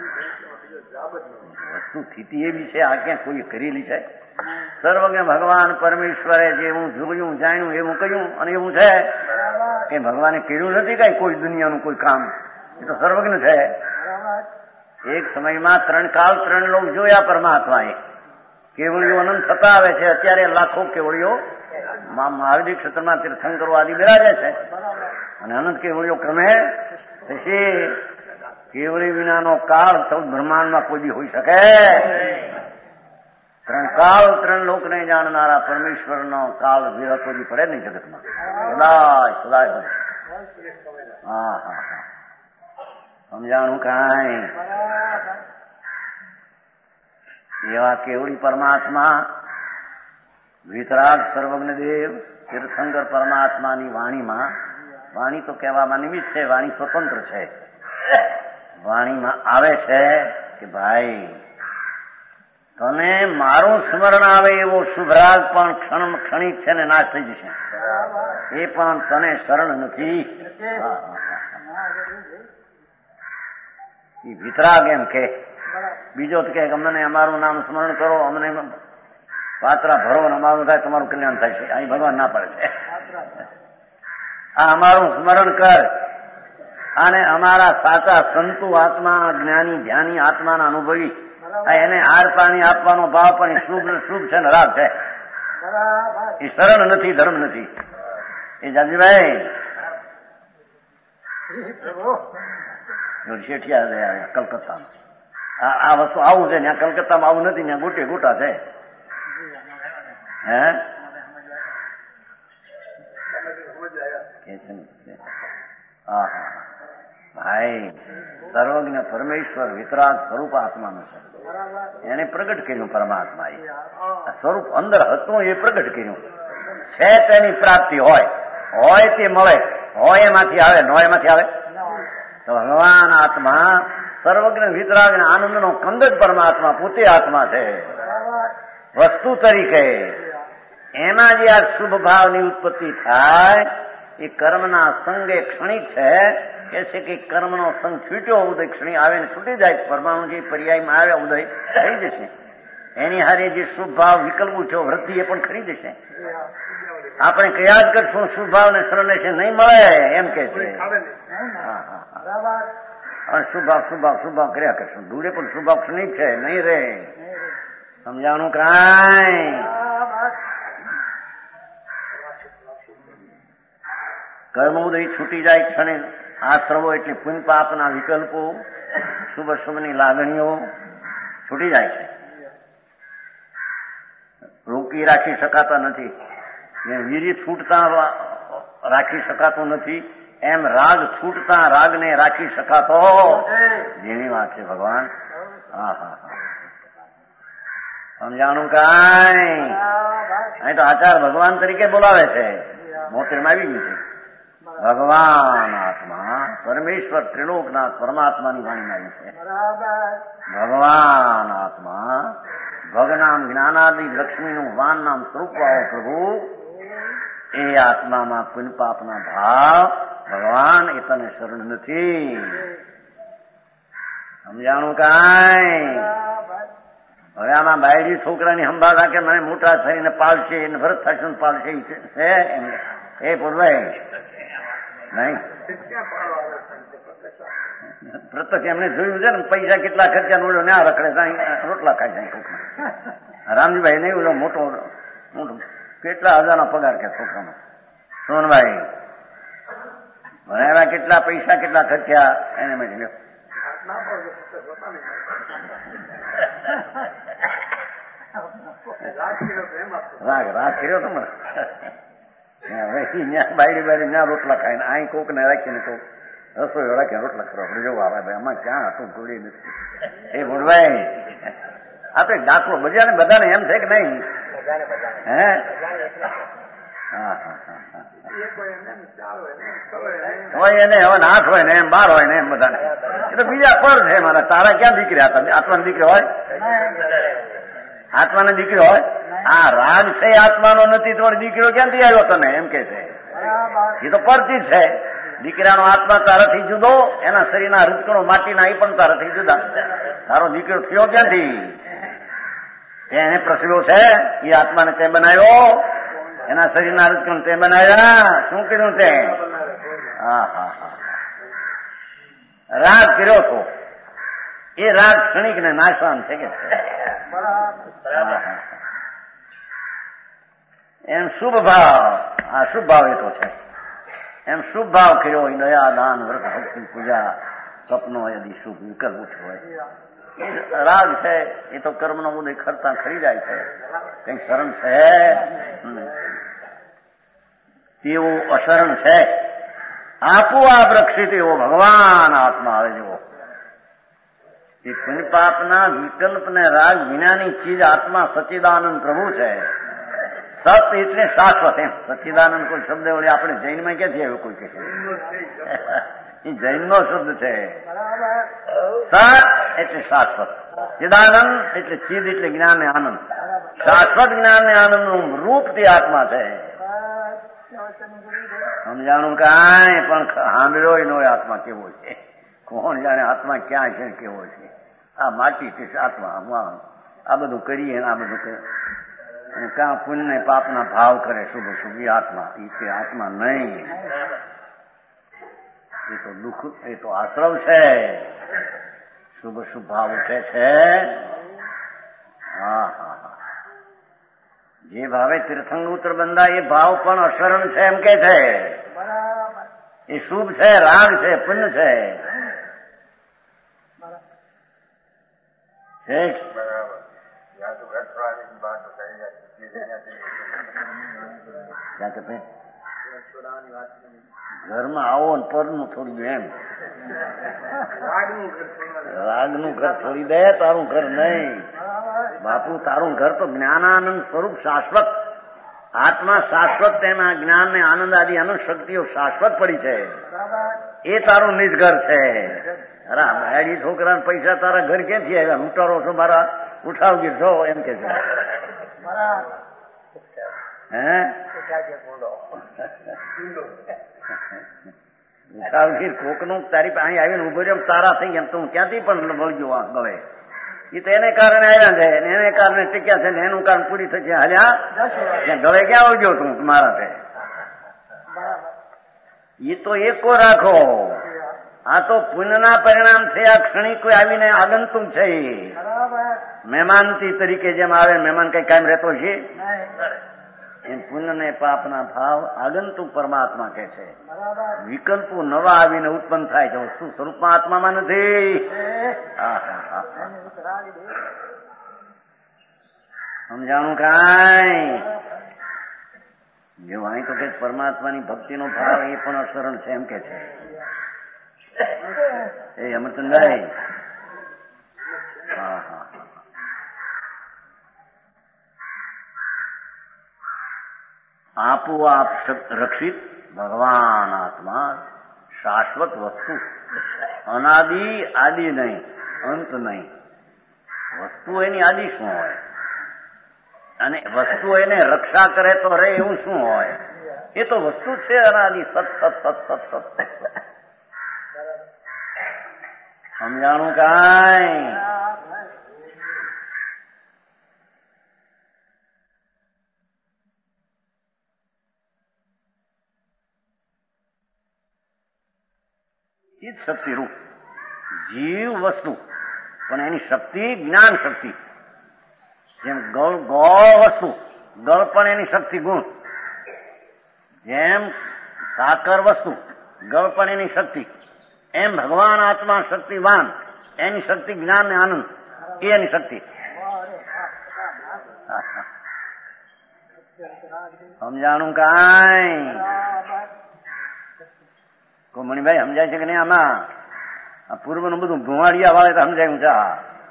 વસ્તુ સ્થિતિ એવી છે, આ ક્યાં કોઈ કરેલી છે? સર્વજ્ઞ ભગવાન પરમેશ્વરે જે હું જોયું જાણ્યું એવું કહ્યું અને એવું છે કે ભગવાને કર્યું નથી કઈ કોઈ દુનિયાનું કોઈ કામ. એ તો સર્વજ્ઞ છે. એક સમયમાં ત્રણ કાલ ત્રણ લોક જોયા પરમાત્માએ. કેવળીઓ અનંત થતા આવે છે. અત્યારે લાખો કેવળીઓ મહાવિદ્ય ક્ષેત્રમાં તીર્થંકરો આદિ બિરાજે છે અને અનંત કેવળીઓ ક્રમે થશે. કેવળી વિનાનો કાળ ચૌદ બ્રહ્માંડમાં કોઈ હોઈ શકે? ત્રણ કાલ ત્રણ લોકને જાણનારા પરમેશ્વરનો કાળ વિરહ કોઈ પડે નહીં જગતમાં, સદાય સદાય હોય. હા હા હા સમજાણું કાંઈ? એવા કેવળી પરમાત્મા વિતરાગ સર્વજ્ઞ દેવ તીર્થંકર પરમાત્માની વાણીમાં, વાણી તો કહેવામાં નિમિત્ત છે, વાણી સ્વતંત્ર છે. વાણીમાં આવે છે કે ભાઈ તને મારું સ્મરણ આવે એવો શુભરાગ પણ ક્ષણ ક્ષણિક છે ને નાશ થઈ જશે. એ પણ તને શરણ નથી. એ વિતરાગ એમ કે બીજો કે અમને અમારું નામ સ્મરણ કરો, અમને પાત્રા ભરો ને અમારું થાય તમારું કલ્યાણ થાય છે. અહીં ભગવાન ના પડે છે. આ અમારું સ્મરણ કર અને અમારા સાચા સંતુ આત્મા, જ્ઞાની ધ્યાની આત્માના અનુભવી એને આર પાણી આપવાનો ભાવ પણ શુભ શુભ છે ને રાગ છે. એ શરણ નથી, ધર્મ નથી. એ જાજીભાઈ શેઠિયા કલકત્તામાં આ વસ્તુ આવું છે ત્યાં કલકત્તામાં આવું નથી, ત્યાં ગોટે ગોટા છે. હે હા હા ભાઈ, સર્વજ્ઞ પરમેશ્વર વિતરાગ સ્વરૂપ આત્માનું છે. એને પ્રગટ કર્યું પરમાત્મા. એ સ્વરૂપ અંદર હતું એ પ્રગટ કર્યું છે. તેની પ્રાપ્તિ હોય હોય તે મળે, હોય એમાંથી આવે, નો એમાંથી આવે. તો ભગવાન આત્મા સર્વજ્ઞ વિતરાગ અને આનંદનો કંદ જ પરમાત્મા પોતે આત્મા છે. વસ્તુ તરીકે એના જે આ શુભ ભાવની ઉત્પત્તિ થાય એ કર્મના સંગે ક્ષણિક છે. કે છે કે કર્મનો સંગ છૂટ્યો ઉદય ક્ષણી આવે ને છૂટી જાય, પરમાણુ જે પર્યાયમાં આવ્યા ઉદય થઈ જશે. એની હારે જે શુભ ભાવ વિકલ્પ ઉઠ્યો વૃત્તિ એ પણ ખરી જશે. આપણે કયા જ કરશું શુભ ભાવ ને શરણે છે નહીં મળે એમ કે છે. હા હા અને શુભ ભાવ શુભ ભાવ શુભ ભાવ કર્યા કરશું, દૂરે પણ શુભ ભાવ ક્ષણિક છે નહીં રે. સમજાણું કાંઈ? કર્મ ઉદય છૂટી જાય ક્ષણે આશ્રવો એટલે પુણ્ય પાપના વિકલ્પો, શુભ શુભની લાગણીઓ છૂટી જાય છે. રોકી રાખી શકાતા નથી. વીર્ય છૂટતા રાખી શકાતું નથી એમ રાગ છૂટતા રાગને રાખી શકાતો. જેની વાત છે ભગવાન. હા હા હા સમજાણું કાંઈ? અહીં તો આચાર ભગવાન તરીકે બોલાવે છે. મોતેરમાં આવી ગયું છે. ભગવાન આત્મા પરમેશ્વર ત્રિલોકનાથ પરમાત્માની વાણીમાં આવી છે. ભગવાન આત્મા ભગનામ જ્ઞાનાદિ લક્ષ્મીનું વાન નામ સ્વરૂપ વાળો પ્રભુ એ આત્મામાં પુણ્ય પાપના ભાવ ભગવાન એ તને શરણ નથી. સમજાણું કાંઈ? હવે આમાં બાયડી છોકરાની સંભાળ રાખે, મને મોટા થઈને પાલશે એને ભરત થશે પાલશે છે એ પૂરવાય નહીં. પ્રત્યક્ષ એમને જોયું છે ને પૈસા કેટલા ખર્ચા ઓલો ના રખડે રોટલા ખાઈ જાય છોકરા. રામજીભાઈ નહીં ઓલો મોટો મોટો કેટલા હજારનો પગાર કે છોકરાનો સોનભાઈ ભણાવ્યા કેટલા પૈસા કેટલા ખર્ચ્યા એને મેં લ્યો. રાગ રાગ કર્યો તો મને ત્યાં બાયડી બાયડી ત્યાં રોટલા ખાઈને અહીં કોક ને રાખીને કોક રસોઈ રાખીને રોટલા કરવા આપણે જવું આવે ભાઈ આમાં ક્યાં હતું થોડી નથી. એ ભૂલભાઈ આપડે દાખલો બજાને બધાને એમ છે કે નહીં? હે હા હા હા હોય એને હવે આઠ હોય ને એમ બાર હોય ને એમ બધાને એ તો બીજા પર છે. મારા તારા ક્યાં દીકરી હતા? આત્માની દીકરી હોય? આત્માની દીકરી હોય? આ રાગ છે આત્માનો નથી તો દીકરીઓ ક્યાંથી આવ્યો તને એમ કે છે. એ તો પરથી જ છે. દીકરાનો આત્મા તારાથી જુદો, એના શરીરના રજકણો માટીના એ પણ તારાથી જુદા. તારો દીકરો થયો ક્યાંથી? એને પ્રસવ્યો છે એ આત્માને તે બનાવ્યો, એના શરીરના રજકણ તે બનાવ્યા. શું કર્યું તે? હા હા હા રાગ કર્યો છો એ રાગ ક્ષણિક ને નાશવાન છે કે એમ શુભ ભાવ. આ શુભ ભાવ એ તો છે. એમ શુભ ભાવ કર્યો હોય દયા દાન વ્રત ભક્તિ પૂજા સપનો યદી શુભ વિકલ્પ ઉઠ્યો હોય રાગ છે એ તો કર્મનો ઉદય ખરતા ખરી જાય છે. કઈ શરણ છે તેવું અશરણ છે. આપોઆપ રક્ષિત એવો ભગવાન આત્મા આવે જેવો એ પુણ્ય પાપના વિકલ્પ ને રાગ વિનાની ચીજ આત્મા સચ્ચિદાનંદ પ્રભુ છે. સત એટલે શાશ્વત. એમ સચ્ચિદાનંદ કોઈ શબ્દ વડે આપણે જૈનમાં ક્યાંથી આવ્યો કોઈ કે એ જૈન નો શબ્દ છે. સત એટલે શાશ્વત, ચિદાનંદ એટલે ચિદ એટલે જ્ઞાન ને આનંદ. શાશ્વત જ્ઞાન ને આનંદ નું રૂપ તે આત્મા છે. સમજાણું કાંઈ? પણ સાંભળ્યો નો આત્મા કેવો છે. કોણ જાણે આત્મા ક્યાં છે કેવો છે. આ માટી છે આત્મા. આ બધું કરીએ આ બધું ક્યાં પુણ્ય ને પાપના ભાવ કરે શુભ શુભ આત્મા એ છે આત્મા નહીં. એ તો દુઃખ એ તો આશ્રવ છે. શુભ શુભ ભાવ ઉઠે છે. હા હા હા જે ભાવે તીર્થંગ ઉત્તર બંધા એ ભાવ પણ અશરણ છે એમ કે છે. એ શુભ છે, રાગ છે, પુણ્ય છે. ઘરમાં આવો ને પરનું છોડી દે એમ. રાગનું ઘર છોડી દે, તારું ઘર નહીં. બાપુ તારું ઘર તો જ્ઞાનાનંદ સ્વરૂપ શાશ્વત આત્મા શાશ્વત, તેના જ્ઞાન ને આનંદ આદિ અનંત શક્તિઓ શાશ્વત પડી છે. એ તારું નિજ ઘર છે. અરે ભાઈ છોકરા પૈસા તારા ઘર ક્યાંથી આવ્યા? લૂંટારો છો મારા, ઉઠાવગીર છો એમ કે છે. હે ઉઠાવગીર કોકનું તારી અહીં આવીને ઉભો રહ્યો તારા થઈ ગયા, તું ક્યાંથી પણ વળજો ગળે. એ તો એને કારણે આવ્યા છે, એને કારણે ટીક્યા છે, એનું કારણ પૂરી થશે. હાલ્યા ગળે ક્યાં આવજો તું મારા છે? એ તો એકો રાખો. આ તો પુણ્યના પરિણામ છે. આ ક્ષણિક કોઈ આવીને આગંતુક છે. મહેમાનથી તરીકે જેમ આવે, મહેમાન કઈ કાયમ રહેતો છે? એમ પુણ્ય ને પાપના ભાવ આગંતુક પરમાત્મા કે છે. વિકલ્પો નવા આવીને ઉત્પન્ન થાય છે, વસ્તુ સ્વરૂપમાં આત્મામાં નથી. સમજાણું કાંઈ? જો અહીં તો કે પરમાત્માની ભક્તિનો ભાવ એ પણ અસરણ છે એમ કે છે. એ અમરચંદાઈ હા હા આપોઆપ રક્ષિત ભગવાન આત્મા શાશ્વત વસ્તુ, અનાદિ આદિ નહીં, અંત નહીં. વસ્તુ એની આદિ શું હોય? અને વસ્તુ એને રક્ષા કરે તો રે એવું શું હોય? એ તો વસ્તુ છે અનાદિ, સત સત સત સત સત. સમજાણું કાંઈ? શક્તિ રૂપ જીવ વસ્તુ, પણ એની શક્તિ જ્ઞાન શક્તિ. જેમ ગળ ગોળ વસ્તુ, ગળ પણ એની શક્તિ ગુણ. જેમ સાકર વસ્તુ, ગળ પણ એની શક્તિ. એમ ભગવાન આત્મા શક્તિવાન, એની શક્તિ જ્ઞાન ને આનંદ, એ એની શક્તિ. સમજાણું કાંઈ? મણિભાઈ સમજાય છે કે નહીં? આમાં આ પૂર્વનું બધું ભુવાડિયા વાળે તો સમજાય ઊંચા.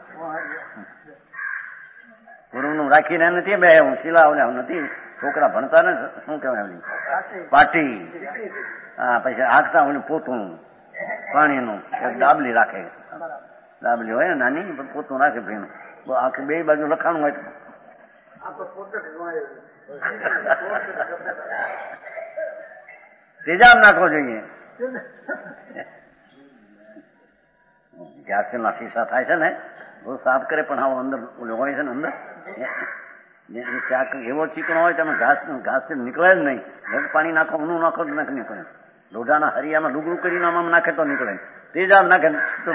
પૂર્વનું રાખીને નથી બે હું શિલાઓ નથી. છોકરા ભણતા ને શું કહેવાય પાટી, હા પછી આખતા હોય પોતું પાણીનું ડાબલી રાખે. ડાબલી હોય ને નાની પોતું રાખે ભીનું. આખી બે બાજુ લખાણું હોય. તેજાબ નાખવો જોઈએ. ગેસ ના શીશા થાય છે ને બહુ સાફ કરે, પણ આવો અંદર હોય છે ને અંદર ચાક એવો ચીકણો હોય તમે ઘાસ ઘાસ નીકળે જ નહીં. પાણી નાખો, ઊનું નાખો તો નાખ નીકળે. લોઢાના હરિયામાં ડુગરું કરીને આમ નાખે તો નીકળે. તેજાબ નાખે તો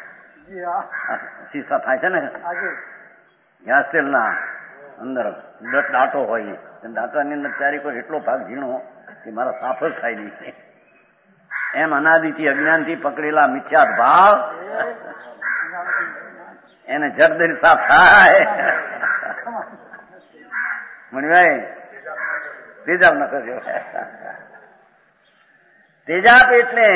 શીશા થાય છે ને ગેસ તેલ ના અંદર દાંટો હોય. દાંટાની અંદર ચારી કોઈ એટલો ભાગ ઝીણો કે મારા સાફ જ થાય નહીં. એમ અનાદિથી અજ્ઞાનથી પકડેલા મિથ્યાત ભાવ એને જગદિલ સાફ થાય. મણિભાઈ તેજાબ ન કરજો. તેજાબ એટલે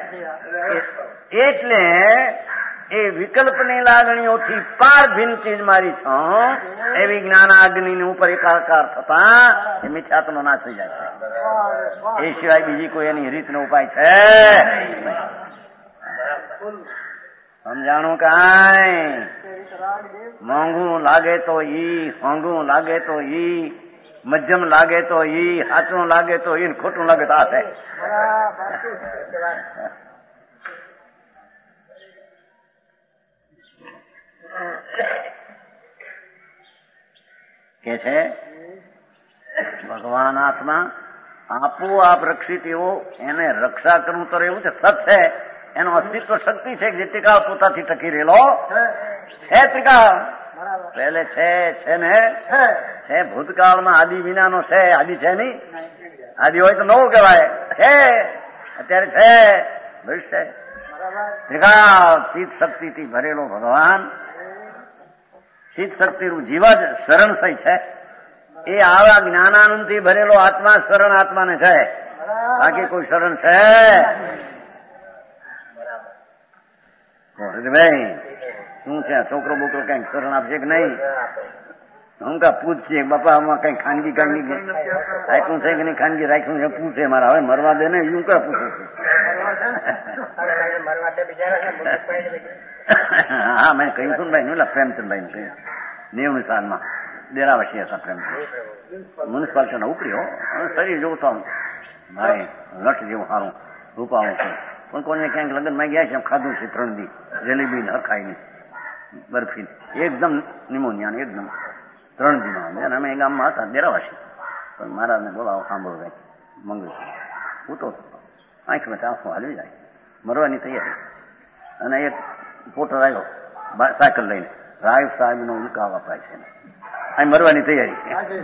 એટલે એ વિકલ્પની લાગણીઓથી પાર ભિન્ન ચીજ મારી છો એવી જ્ઞાનાગ્નિની ઉપર એકાકાર થતા એ મિથ્યાત્વનો નાશ થઈ જાય છે. એ સિવાય બીજી કોઈ એની રીતનો ઉપાય છે? સમજાણું કાંઈ? મોંઘું લાગે તો ઈ, હોંઘું લાગે તો ઈ, મધ્યમ લાગે તો ઈ, સાચું લાગે તો ઈ, ખોટું લાગે તો આ છે. કે છે ભગવાન આત્મા આપોઆપ રક્ષિત એવો, એને રક્ષા કરવું તો એવું છે. સત છે, એનો અસ્તિત્વ શક્તિ છે જે ત્રિકાળ પોતાથી ટકી રહેલો છે. ત્રિકાળ પહેલે છે છે ને છે ભૂતકાળમાં આદિ વિનાનો છે. આદિ છે નહી, આદિ હોય તો નવું કહેવાય છે. અત્યારે છે ભવિષ્ય ચિત્ત શક્તિથી ભરેલો ભગવાન, ચિત્ત શક્તિનું જીવ જ શરણ થઈ છે. એ આવા જ્ઞાનાનંદથી ભરેલો આત્મા શરણ આત્માને છે, બાકી કોઈ શરણ છે ભાઈ? શું છે છોકરો બોકરો કઈક શરણ આપશે કે નહીં? હું કા પૂછીએ બાપા આમાં કઈ ખાનગી ખાનગી રાખ્યું છે કે નહીં, ખાનગી રાખ્યું છે પૂછે મારા. હવે મરવા દે ને એવું કા પૂછે છે? હા મેં કહ્યું છું ને ભાઈ નું પ્રેમચંદભાઈ નું કહ્યું નેવની સાલમાં દેરાવશી હતા પ્રેમચંદ મ્યુનિસિપાલિટીના ઉપરી હો. શરીર જોવું તો ભાઈ લટ જેવું સારું રૂપાવું છે, પણ કોઈને ક્યાંક લગ્નમાં ગયા છે ખાધું છે ત્રણ દી જલેબી ને હરખાઈ બરફી એકદમ નિમોનિયા ને એકદમ ત્રણ દિનમાં. અમે ગામમાં હતા દેરાવાસી, પણ મહારાજને બોલાવો સાંભળો ભાઈ મંગળ ઉતો આંખમાં આંખો હાલી જાય, મરવાની તૈયારી. અને એક પોટર આવ્યો સાયકલ લઈને, રાય સાહેબ નો ઉલ્કા વપરાય છે, અહીં મરવાની તૈયારી.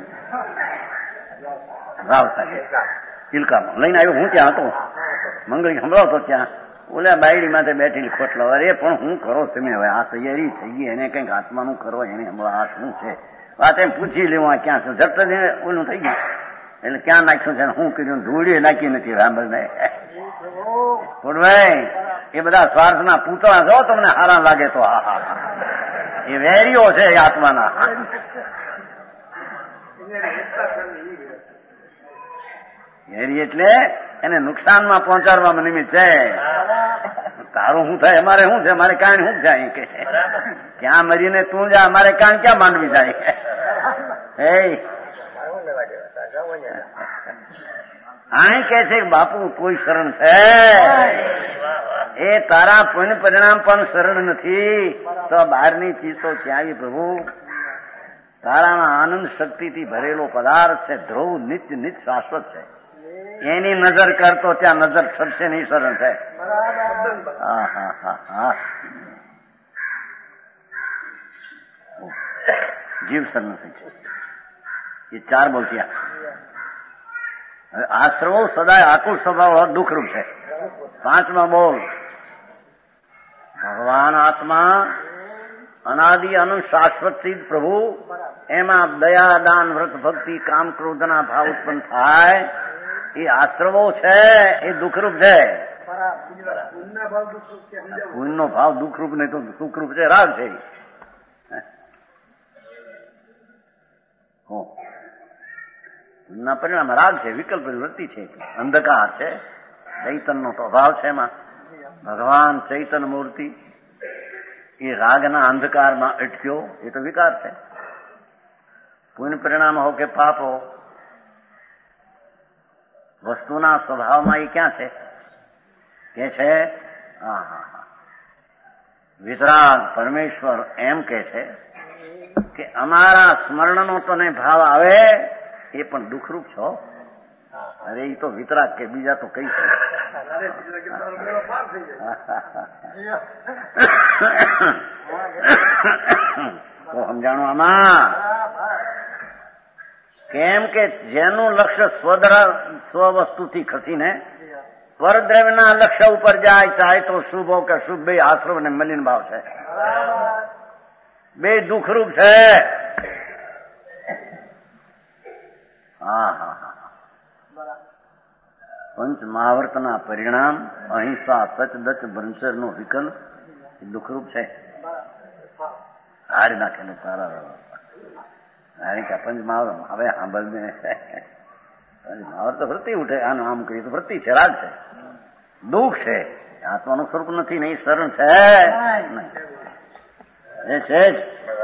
રાવ સાહેબ ઇલકામાં લઈને આવ્યો. હું ત્યાં હતો, મંગળી સંભળાવતો ત્યાં ઓલા બાયડી માથે બેઠેલી ખોટલા અરે પણ હું કરો તમે હવે આ તૈયારી થઈ ગઈ, એને કંઈક આત્માનું કરો, એને હમણાં આ શું છે વાત એમ પૂછી લેવું આ ક્યાં છે. જટ ઓલું થઈ ગયું એટલે ક્યાં નાખ્યું છે શું કર્યું, ધૂળી નાખી નથી રામબલને. ભાઈ એ બધા સ્વાર્થના પૂતળા જો તમને હારા લાગે તો હા હા હા એ વેરીઓ છે એ આત્માના. વેરી એટલે એને નુકસાનમાં પહોંચાડવામાં નિમિત્ત છે. તારું શું થાય અમારે શું છે, મારે કાન શું જાય કે ક્યાં મરીને તું જા, અમારે કાન ક્યાં માંડવી જાય. અહીં કે છે બાપુ કોઈ શરણ છે? એ તારા પુણ્ય પરિણામ પણ શરણ નથી તો બહારની ચીજ તો ક્યાં આવી પ્રભુ? તારાના આનંદ શક્તિથી ભરેલો પદાર્થ છે, ધ્રુવ નિત્ય નિત્ય શાશ્વત છે. એની નજર કરતો ત્યાં નજર છટશે નહીં, શરણ છે. હા હા હા હા જીવ શરણ થઈ છે. એ ચાર બોલ ત્યાં હવે આશ્રવો સદાય આકુલ સ્વભાવ દુઃખરૂપ છે. પાંચમા બોલ ભગવાન આત્મા અનાદિ અનંત શાશ્વત સિદ્ધ પ્રભુ, એમાં દયા દાન વ્રત ભક્તિ કામ ક્રોધના ભાવ ઉત્પન્ન થાય એ આશ્રવો છે, એ દુઃખરૂપ છે. પુણ્યનો ભાવ દુઃખરૂપ નહીં તો સુખરૂપ છે, રાગ છે. પુણ્યના પરિણામ રાગ છે, વિકલ્પ વૃત્તિ છે, અંધકાર છે, ચૈતનનો તો અભાવ છે. એમાં ભગવાન ચૈતન મૂર્તિ એ રાગના અંધકારમાં અટક્યો, એ તો વિકાર છે. પુણ્ય પરિણામ હો કે પાપ હો, વસ્તુના સ્વભાવમાં એ ક્યાં છે કે છે હા હા હા વિતરાગ પરમેશ્વર એમ કે છે કે અમારા સ્મરણનો તને ભાવ આવે એ પણ દુઃખરૂપ છો. અરે એ તો વિતરાગ કે બીજા તો કઈ છે. તો સમજાણું આમાં કેમ કે જેનું લક્ષ્ય સ્વ વસ્તુથી ખસીને પરદ્રવ્યના લક્ષ્ય ઉપર જાય, ચાહે તો શુભ હો કે શુભ, બે આશ્રમ અને મલિન ભાવ છે, બે દુઃખરૂપ છે. હા હા હા પંચ મહાવર્તના પરિણામ અહિંસા સચદચ બ્રહ્મચર્ય નો વિકલ્પ દુઃખરૂપ છે. હારી નાખેલું તારા હારી પંચ મહાવર્ત હવે સાંભળ મહાવર્ત વૃત્તિ ઉઠે, આનું આમ કરીએ તો વૃત્તિ છે, રાગ છે, દુઃખ છે, આત્માનું સ્વરૂપ નથી. નહીં શરણ છે એ છે જ.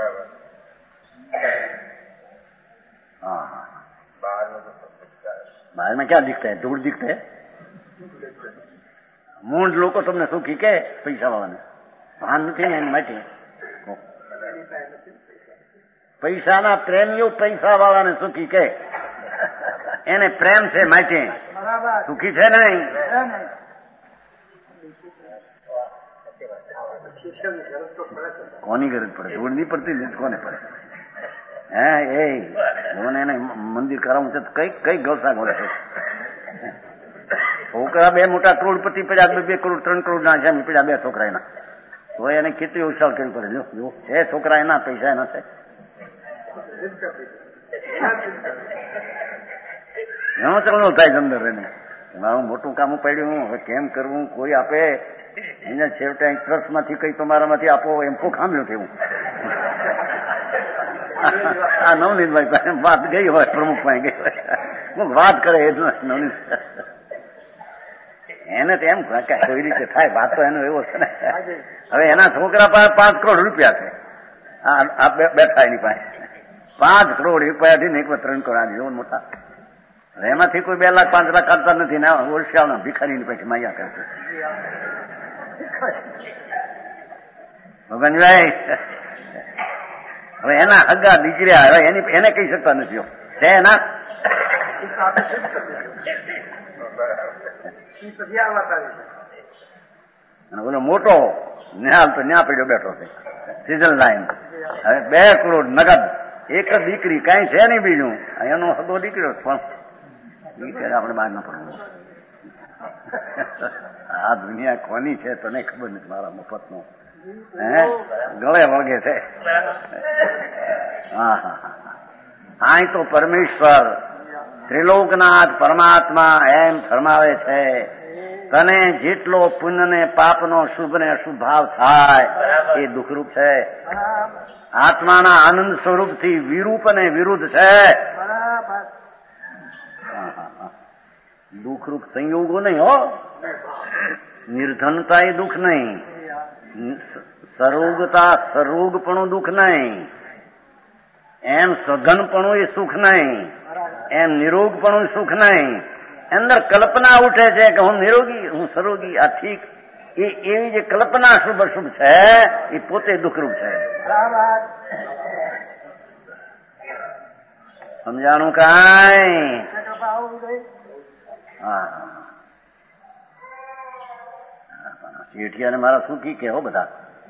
હા હા बाहर में क्या दिखता है? धूल दिखता है. मूंड लोग તમને સુખી કે પૈસા વાળાને ભાન નથી ને એની માટે. પૈસાના પ્રેમીઓ પૈસા વાળાને સુખી કે એને પ્રેમ છે માટે સુખી છે નહીં. કોની ગરજ પડે? ધૂળ નહીં પડતી, કોને પડે? હે એ મને એને મંદિર કરાવવું છે કઈ કઈ ગૌસા ગોળે છે. છોકરા બે મોટા કરોડપતિ પડ્યા, બે બે કરોડ ત્રણ કરોડ ના છે પડ્યા બે છોકરા એના, તો એને કેટલી ઉછાળ કરવી પડે. જો છે છોકરા એના, પૈસા એના છે, એનો ચાલો થાય અંદર એને. મારું મોટું કામ પડ્યું, હવે કેમ કરવું, કોઈ આપે એને છેવટે ટ્રસ્ટ માંથી કઈ તમારામાંથી આપો એમ કો ખામ્યું થયું. આ નવનીતભાઈ પાસે વાત ગઈ હોય, પ્રમુખ પાસે ગઈ હોય, વાત કરે એ નવનીત એને તો એમ કેવી રીતે થાય, વાત તો એનો એવો છે ને. હવે એના છોકરા પાસે પાંચ કરોડ રૂપિયા છે, આ બેઠા એની પાસે પાંચ કરોડ રૂપિયા થી ને એક ત્રણ કરોડ આ જેવો મોટા. એમાંથી કોઈ બે લાખ પાંચ લાખ કાઢતા નથી ને ઓળખ્યા ભિખારીની પછી માયા કરશે. ભગવાનભાઈ હવે એના હગા દીકર્યા, હવે એની એને કહી શકતા નથી છે એના. ઓલો મોટો ન્યાલ તો ન્યા પડ્યો બેઠો છે સિઝન લાઈન. હવે બે કરોડ નગદ, એક જ દીકરી, કઈ છે નહીં બીજું, એનો હગો દીકરો પણ આપણે બહાર ના પડવું. આ દુનિયા કોની છે તને ખબર નથી, મારા મફત નો હે ગળે વળગે છે. હા હા હા આ તો પરમેશ્વર ત્રિલોકનાથ પરમાત્મા એમ ફરમાવે છે, તને જેટલો પુણ્ય ને પાપ નો શુભ ને અશુભ ભાવ થાય એ દુઃખરૂપ છે. આત્માના આનંદ સ્વરૂપ થી વિરૂપ અને વિરુદ્ધ છે. દુઃખરૂપ સંયોગો નહીં હો, નિર્ધનતા એ દુઃખ નહીં, સરોગતા સરોગપણું દુઃખ નહીં, એમ સઘનપણું એ સુખ નહીં, એમ નિરોગપણું સુખ નહીં. અંદર કલ્પના ઉઠે છે કે હું નિરોગી, હું સરોગી, આ ઠીક, એ એવી જે કલ્પના શુભ અશુભ છે એ પોતે દુઃખરૂપ છે. સમજાણું કાંઈ? હા શેઠિયાને મારા સુખી કે હો બધા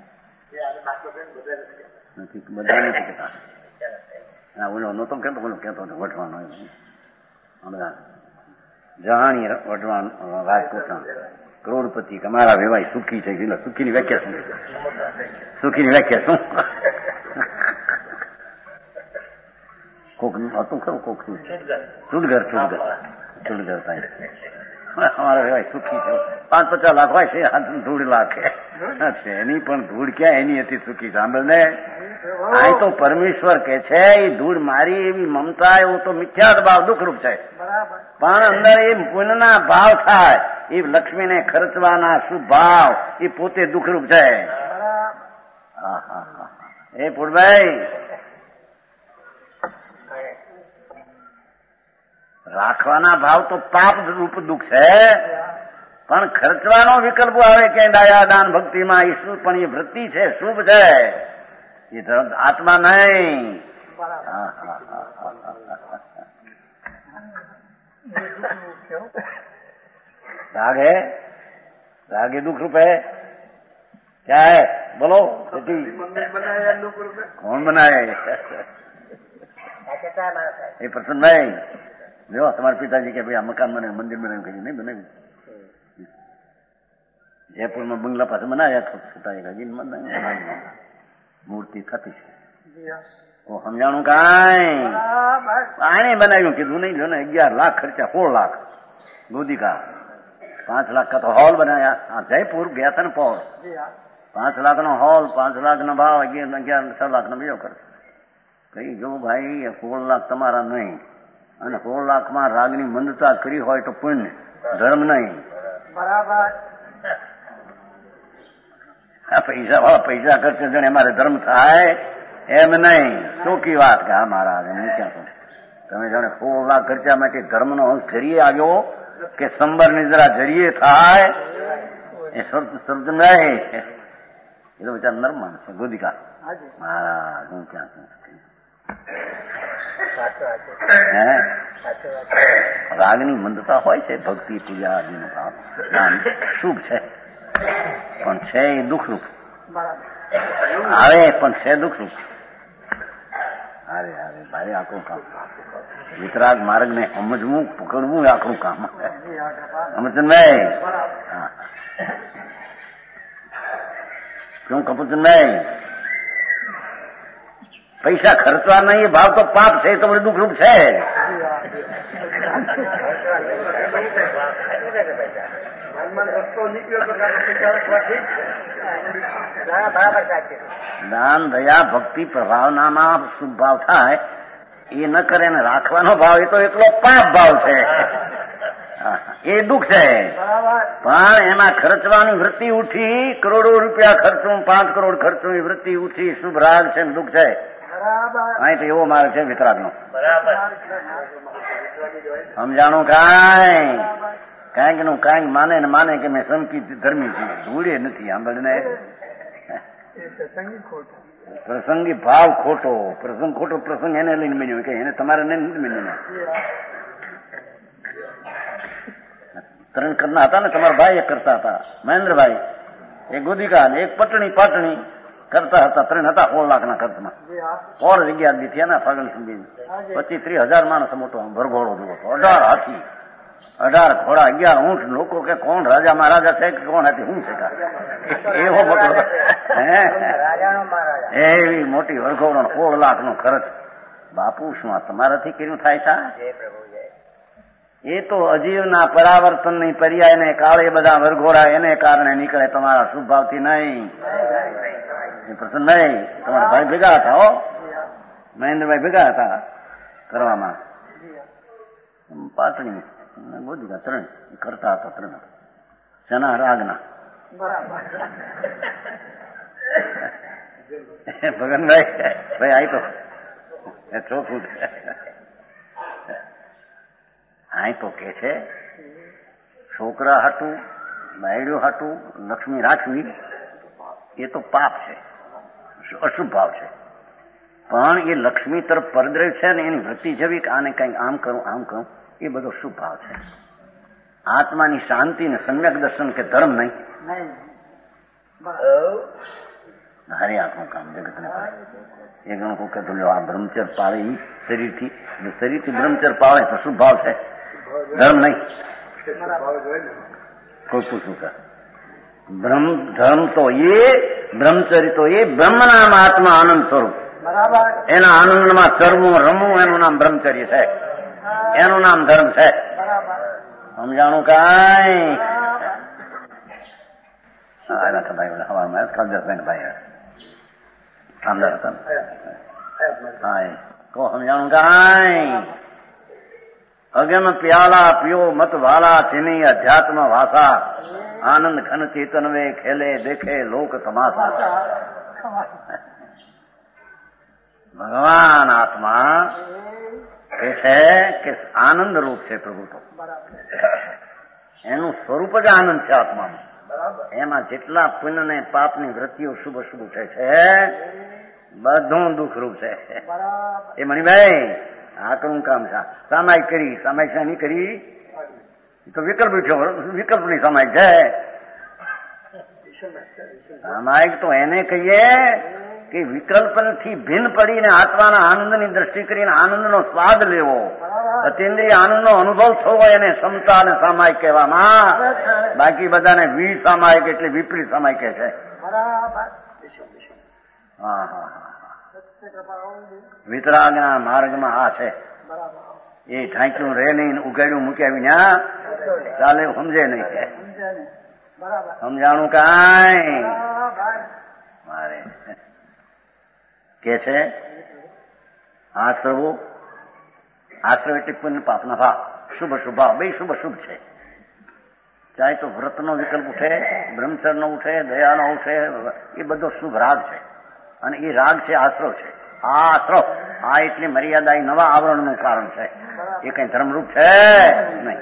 નથી, બધા નથી કેતા. ઓલો નતો કેતો, બોલો કેતો વઢવાનો બધા જહાણી વઢવાન રાજકોટના કરોડપતિ કે મારા વેવાય સુખી છે. એટલે સુખીની વ્યાખ્યા શું? સુખીની વ્યાખ્યા શું? કોક હતું ખરું, કોક સુડગર સુડગર સુડગર થાય અમારા વેવાય સુખી છે. પાંચ પચાસ લાખ હોય છે, ધૂળ લાખ છે એની, પણ ધૂળ ક્યાં એની હતી સુખી? સાંભળ ને, આ તો પરમેશ્વર કે છે એ ધૂળ મારી એવી મમતા, એવું તો મિથ્યાત ભાવ દુઃખરૂપ છે. પણ અંદર એ પુણ્યના ભાવ થાય, એ લક્ષ્મીને ખર્ચવાના શુભ ભાવ, એ પોતે દુઃખરૂપ છે. એ પુરભાઈ રાખવાના ભાવ તો પાપ રૂપ દુઃખ છે, પણ ખર્ચવાનો વિકલ્પ આવે ક્યાંય દયા દાન ભક્તિમાં, એ શું પણ એ વૃત્તિ છે, શુભ છે, એ આત્મા નહીં. राग है, राग है दुख रूप है, क्या है बोलो? कौन बनाए? ये प्रसन्न भाई जो तुम्हारे पिताजी के भाई मकान बने, मंदिर बने, कहीं नहीं बने. जयपुर में बंगला पास बनाया छोटा जी मूर्ति थती वो समझाणु काई आने बनायु कीधु नहीं जो ने ग्यारह लाख खर्चा, सोलह लाख गोदी का, पांच लाख का तो हॉल बनाया. हाँ जयपुर गया था ना पौर, पांच लाख नो हॉल, पांच लाख नो भाव, अगियार छह लाख नो बीजो कर कही जो भाई सोलह लाख तमारा नहीं, અને સોળ લાખ માં રાગની મંદતા કરી હોય તો પુણ્ય, ધર્મ નહીં. બરાબર. પૈસા વાળા પૈસા ખર્ચે જણે અમારે ધર્મ થાય એમ નહીં. ચોખ્ખી વાત કે હા મહારાજ હું ક્યાં તમે જાણે સોળ લાખ ખર્ચા માટે ધર્મનો અંશ કરીએ આવ્યો કે સંબર ની જરા જરીએ થાય એ શબ્દ નહીં. એ તો બિચાર નરમાન છે ગોદિકા. મહારાજ હું ક્યાં છું રાગની મંદતા હોય છે, ભક્તિ પૂજા આદિનો ભાવ શુભ છે, પણ છે એ દુઃખરૂપ આવે, પણ છે દુઃખરૂપ. હારે હારે ભારે આખું કામ. વિતરાગ માર્ગ ને સમજવું પકડવું આખું કામ. અમરચંદભાઈ હા ક્યું કપૂરચંદભાઈ પૈસા ખર્ચવા નહીં એ ભાવ તો પાપ છે, તો બધું દુઃખરૂપ છે. દાન દયા ભક્તિ પ્રભાવનામાં શુભ ભાવ થાય એ ન કરે ને રાખવાનો ભાવ એ તો એટલો પાપ ભાવ છે, એ દુઃખ છે. પણ એમાં ખર્ચવાની વૃત્તિ ઉઠી, કરોડો રૂપિયા ખર્ચું, પાંચ કરોડ ખર્ચું એ વૃત્તિ ઉઠી, શુભ રાગ છે ને દુઃખ છે. અહીં તો એવો માર્ગ છે વિતરાગ નો. સમજાણું કાંઈ કાંઈક નું કાંઈક માને ને માને કે મેં સંકિત ધર્મી છે, ધૂળે નથી આંબળને. પ્રસંગી ભાવ ખોટો, પ્રસંગ ખોટો, પ્રસંગ એને લઈને બન્યો કે એને તમારે નથી બન્યો. ત્રણ કરના હતા ને તમારા ભાઈ એક કરતા હતા, મહેન્દ્રભાઈ, એક ગોદિકા એક પટણી પાટણી કરતા હતા. ત્રણ હતા સોળ લાખના ખર્ચમાં. સોળ જગ્યા દી થયા ને ફાગણ સુધી પચીસ ત્રીસ હજાર માણસ મોટો ભરઘોડો જુઓ તો, અઢાર હાથી, અઢાર ઘોડા, અગિયાર ઊંટ. લોકો કે કોણ રાજા મહારાજા છે કે કોણ હતી, શું છે એવો મોટો એવી મોટી વરઘોડો સોળ લાખ નો ખર્ચ. બાપુ શું તમારાથી કેવું થાય છે? એ તો અજીવના પરાવર્તનની પર્યાયને કાળે બધા વરઘોડા એને કારણે નીકળે, તમારા શુભ ભાવથી નહીં. પ્રસન્ન નહીં. તમારા ભાઈ ભેગા હતા હો, મહેન્દ્રભાઈ ભેગા હતા કરવામાં. પાટણી બોધી ત્રણ કરતા હતા, ત્રણ શના રાગના. ભગનભાઈ ભાઈ આઈ તો ચોખ્ખું આઈ તો કે છે છોકરા હાટું બાયડ્યું હાટું લક્ષ્મી રાખવી એ તો પાપ છે, અશુભ ભાવ છે. પણ એ લક્ષ્મી તરફ પરદ્રવ છે ને એની વૃત્તિ જેવી કે આને કંઈક આમ કરું આમ કરું એ બધો શુભ ભાવ છે. આત્માની શાંતિ ને સમ્યક દર્શન કે ધર્મ નહીં. હારે આખું કામ જગત ને એ ગણું કહું કે આ બ્રહ્મચર પાળે એ શરીરથી શરીરથી બ્રહ્મચર પાળે તો શુભ ભાવ છે, ધર્મ નહીં. કોઈ પૂછવું કે બ્રહ્મ ધર્મ તો એ બ્રહ્મચર્ય તો એ બ્રહ્મનામ આત્મા આનંદ સ્વરૂપ, એના આનંદમાં ચરવું રમવું એનું નામ બ્રહ્મચર્ય છે, એનું નામ ધર્મ છે. સમજાણું કાંઈ? ભાઈ હવામાં કાલદાસભાઈ ભાઈ કામદાર હતા. હા કહો સમજાણું કાંઈ? અગમ પ્યાલા પિયો મત વાલા ચીની અધ્યાત્મ વાસા, આનંદ ઘન ચેતન વે ખેલે દેખે લોક તમાશા. ભગવાન આત્મા એ છે કે આનંદ રૂપ છે. પ્રભુ તો એનું સ્વરૂપ જ આનંદ છે આત્માનું. એમાં જેટલા પુણ્ય ને પાપની વૃત્તિઓ શુભ શુભ ઉઠે છે બધું દુઃખરૂપ છે. એ મણિભાઈ આ કરું કામ છે, સામાયિક કરી, સામાયિક નહીં કરી તો વિકલ્પ વિકલ્પની સામાયિક છે. સામાયિક તો એને કહીએ કે વિકલ્પથી ભિન્ન પડીને આત્માના આનંદની દ્રષ્ટિ કરીને આનંદનો સ્વાદ લેવો, અતિન્દ્રિય આનંદનો અનુભવ થવો, એને ક્ષમતા અને સામાયિક કહેવામાં. બાકી બધાને વી સામાયિક એટલે વિપરીત સામાયિક કહે છે. હા હા હા વિતરાગના માર્ગમાં આ છે. એ ઢાંક્યું રે નહીં, ઉગાડ્યું મૂક્યા વિના ચાલે સમજે નહીં. સમજાણું કાંઈ? મારે કે છે આશ્રવો, આશ્રવ એટલે પુણ્ય પાપના ભાવ, શુભ શુભ ભાવ, બે શુભ શુભ છે. ચાહે તો વ્રતનો વિકલ્પ ઉઠે, બ્રહ્મચર્યનો ઉઠે, દયાનો ઉઠે, એ બધો શુભ રાગ છે. અને એ રાગ છે આશ્રવ છે. આ આશ્રવ આ એટલી મર્યાદા એ નવા આવરણનું કારણ છે, એ કઈ ધર્મરૂપ છે નહીં.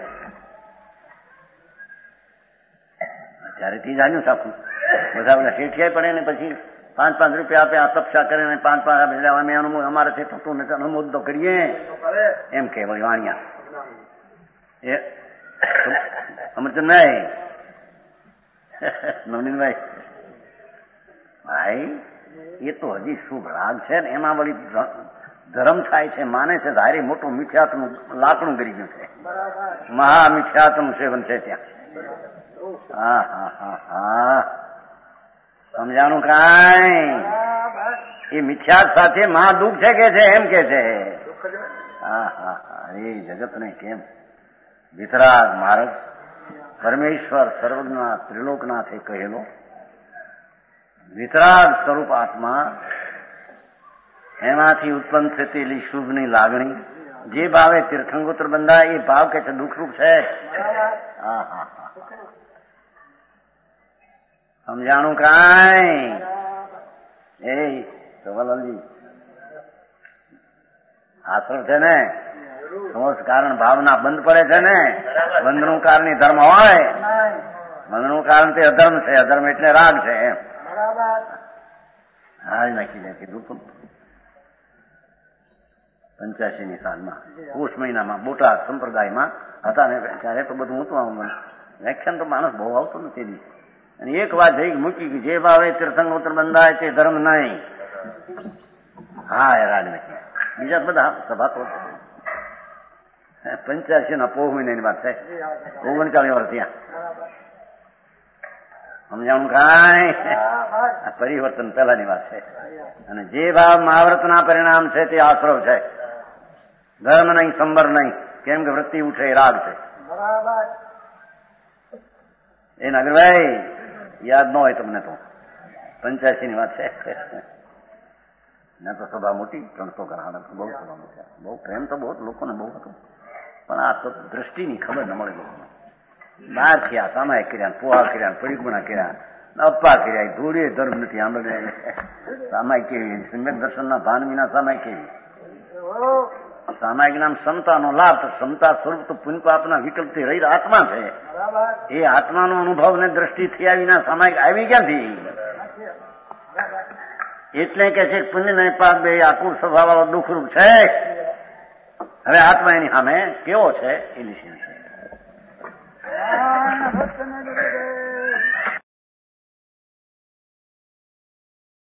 અત્યારે તે જાણ્યું સાખું બધા બધા શેઠિયા પડે ને પછી પાંચ પાંચ રૂપિયા આપે, આ તપસા કરે ને પાંચ પાંચ આપે, અમે અમારાથી થતું નથી, અનુમોદ તો કરીએ એમ કે વળી વાણિયા. એ અમરચંદભાઈ નવનીનભાઈ ભાઈ એ તો હજી શુભ રાગ છે ને એમાં વળી ધર્મ થાય છે, માને છે, ધારી મોટું મિથ્યાત્વનું લાકડું કરી ગયું છે. મહા મિથ્યાત્વનું સેવન છે ત્યાં. હા હા હા હા સમજાણું કાંઈ? એ મિથ્યાત સાથે મહા દુઃખ છે કે છે એમ કે છે. હા હા હા એ જગતને કેમ વિતરાગ માર્ગ પરમેશ્વર સર્વજ્ઞના ત્રિલોકનાથે કહેલો વિતરાગ સ્વરૂપ આત્મા, એમાંથી ઉત્પન્ન થતી શુભની લાગણી, જે ભાવે તીર્થંગોત્ર બંધાય એ ભાવ કે છે દુઃખરૂપ છે. હા હા હા સમજાણું કાંઈ? એ સવાલજી આશ્રમ છે ને, સમોસ કારણ ભાવના બંધ પડે છે ને, બંધનું કારણ ધર્મ હોય, બંધનું કારણ તે અધર્મ છે, અધર્મ એટલે રાગ છે એમ. હા નાખી દે કીધું. પંચ્યાસી ની સાલમાં પોષ મહિનામાં બોટાદ સંપ્રદાયમાં હતા ને ત્યારે તો બધું ઊંચું વ્યાખ્યાન તો માણસ બહુ આવતો નથી. અને એક વાત જઈ મૂકી કે જે ભાવે તીર્થંગોત્ર બંધાય તે ધર્મ નહીં. હા એ રાજ નથી. બીજા બધા સભા તો પંચ્યાસી ના પોહ મહિનાની વાત છે, ઓગણચાલીસ વર્ષ ત્યાં. સમજાણું કાંઈ? પરિવર્તન પહેલાની વાત છે. અને જે ભાવ મહાવ્રતના પરિણામ છે તે આશ્રવ છે, ધર્મ નહીં, સંબર નહીં. કેમ કે વૃત્તિ ઉઠે એ રાગ છે. એ નાગરભાઈ યાદ ન હોય તમને તો પંચ્યાસી ની વાત છે. ના તો સભા મોટી ત્રણસો કરાડ બહુ સભા મોટી, બહુ પ્રેમ તો બહુ લોકોને બહુ હતો, પણ આ તો દ્રષ્ટિની ખબર ન મળે લોકોને. બહાર થયા, સામાયિક કર્યા, પોહા કર્યા, પરિગુણા કર્યા, અપ્પા કર્યા, ધૂળીએ ધર્મ નથી આંબે સામાયિક કેવી, સમ્યક દર્શનના ભાન વિના સામાયિક કેવી. સામાયિક નામ ક્ષમતાનો લાભ, તો ક્ષમતા સ્વરૂપ તો પુણ્ય પાપના વિકલ્પથી રહી આત્મા છે. એ આત્માનો અનુભવ ને દ્રષ્ટિ થયા વિના સામાયિક આવી ક્યાંથી? એટલે કે છે પુણ્ય ને પાપ બે આકુર સ્વભાવ વાળો દુઃખરૂપ છે. હવે આત્મા એની સામે કેવો છે એ લીધી છે.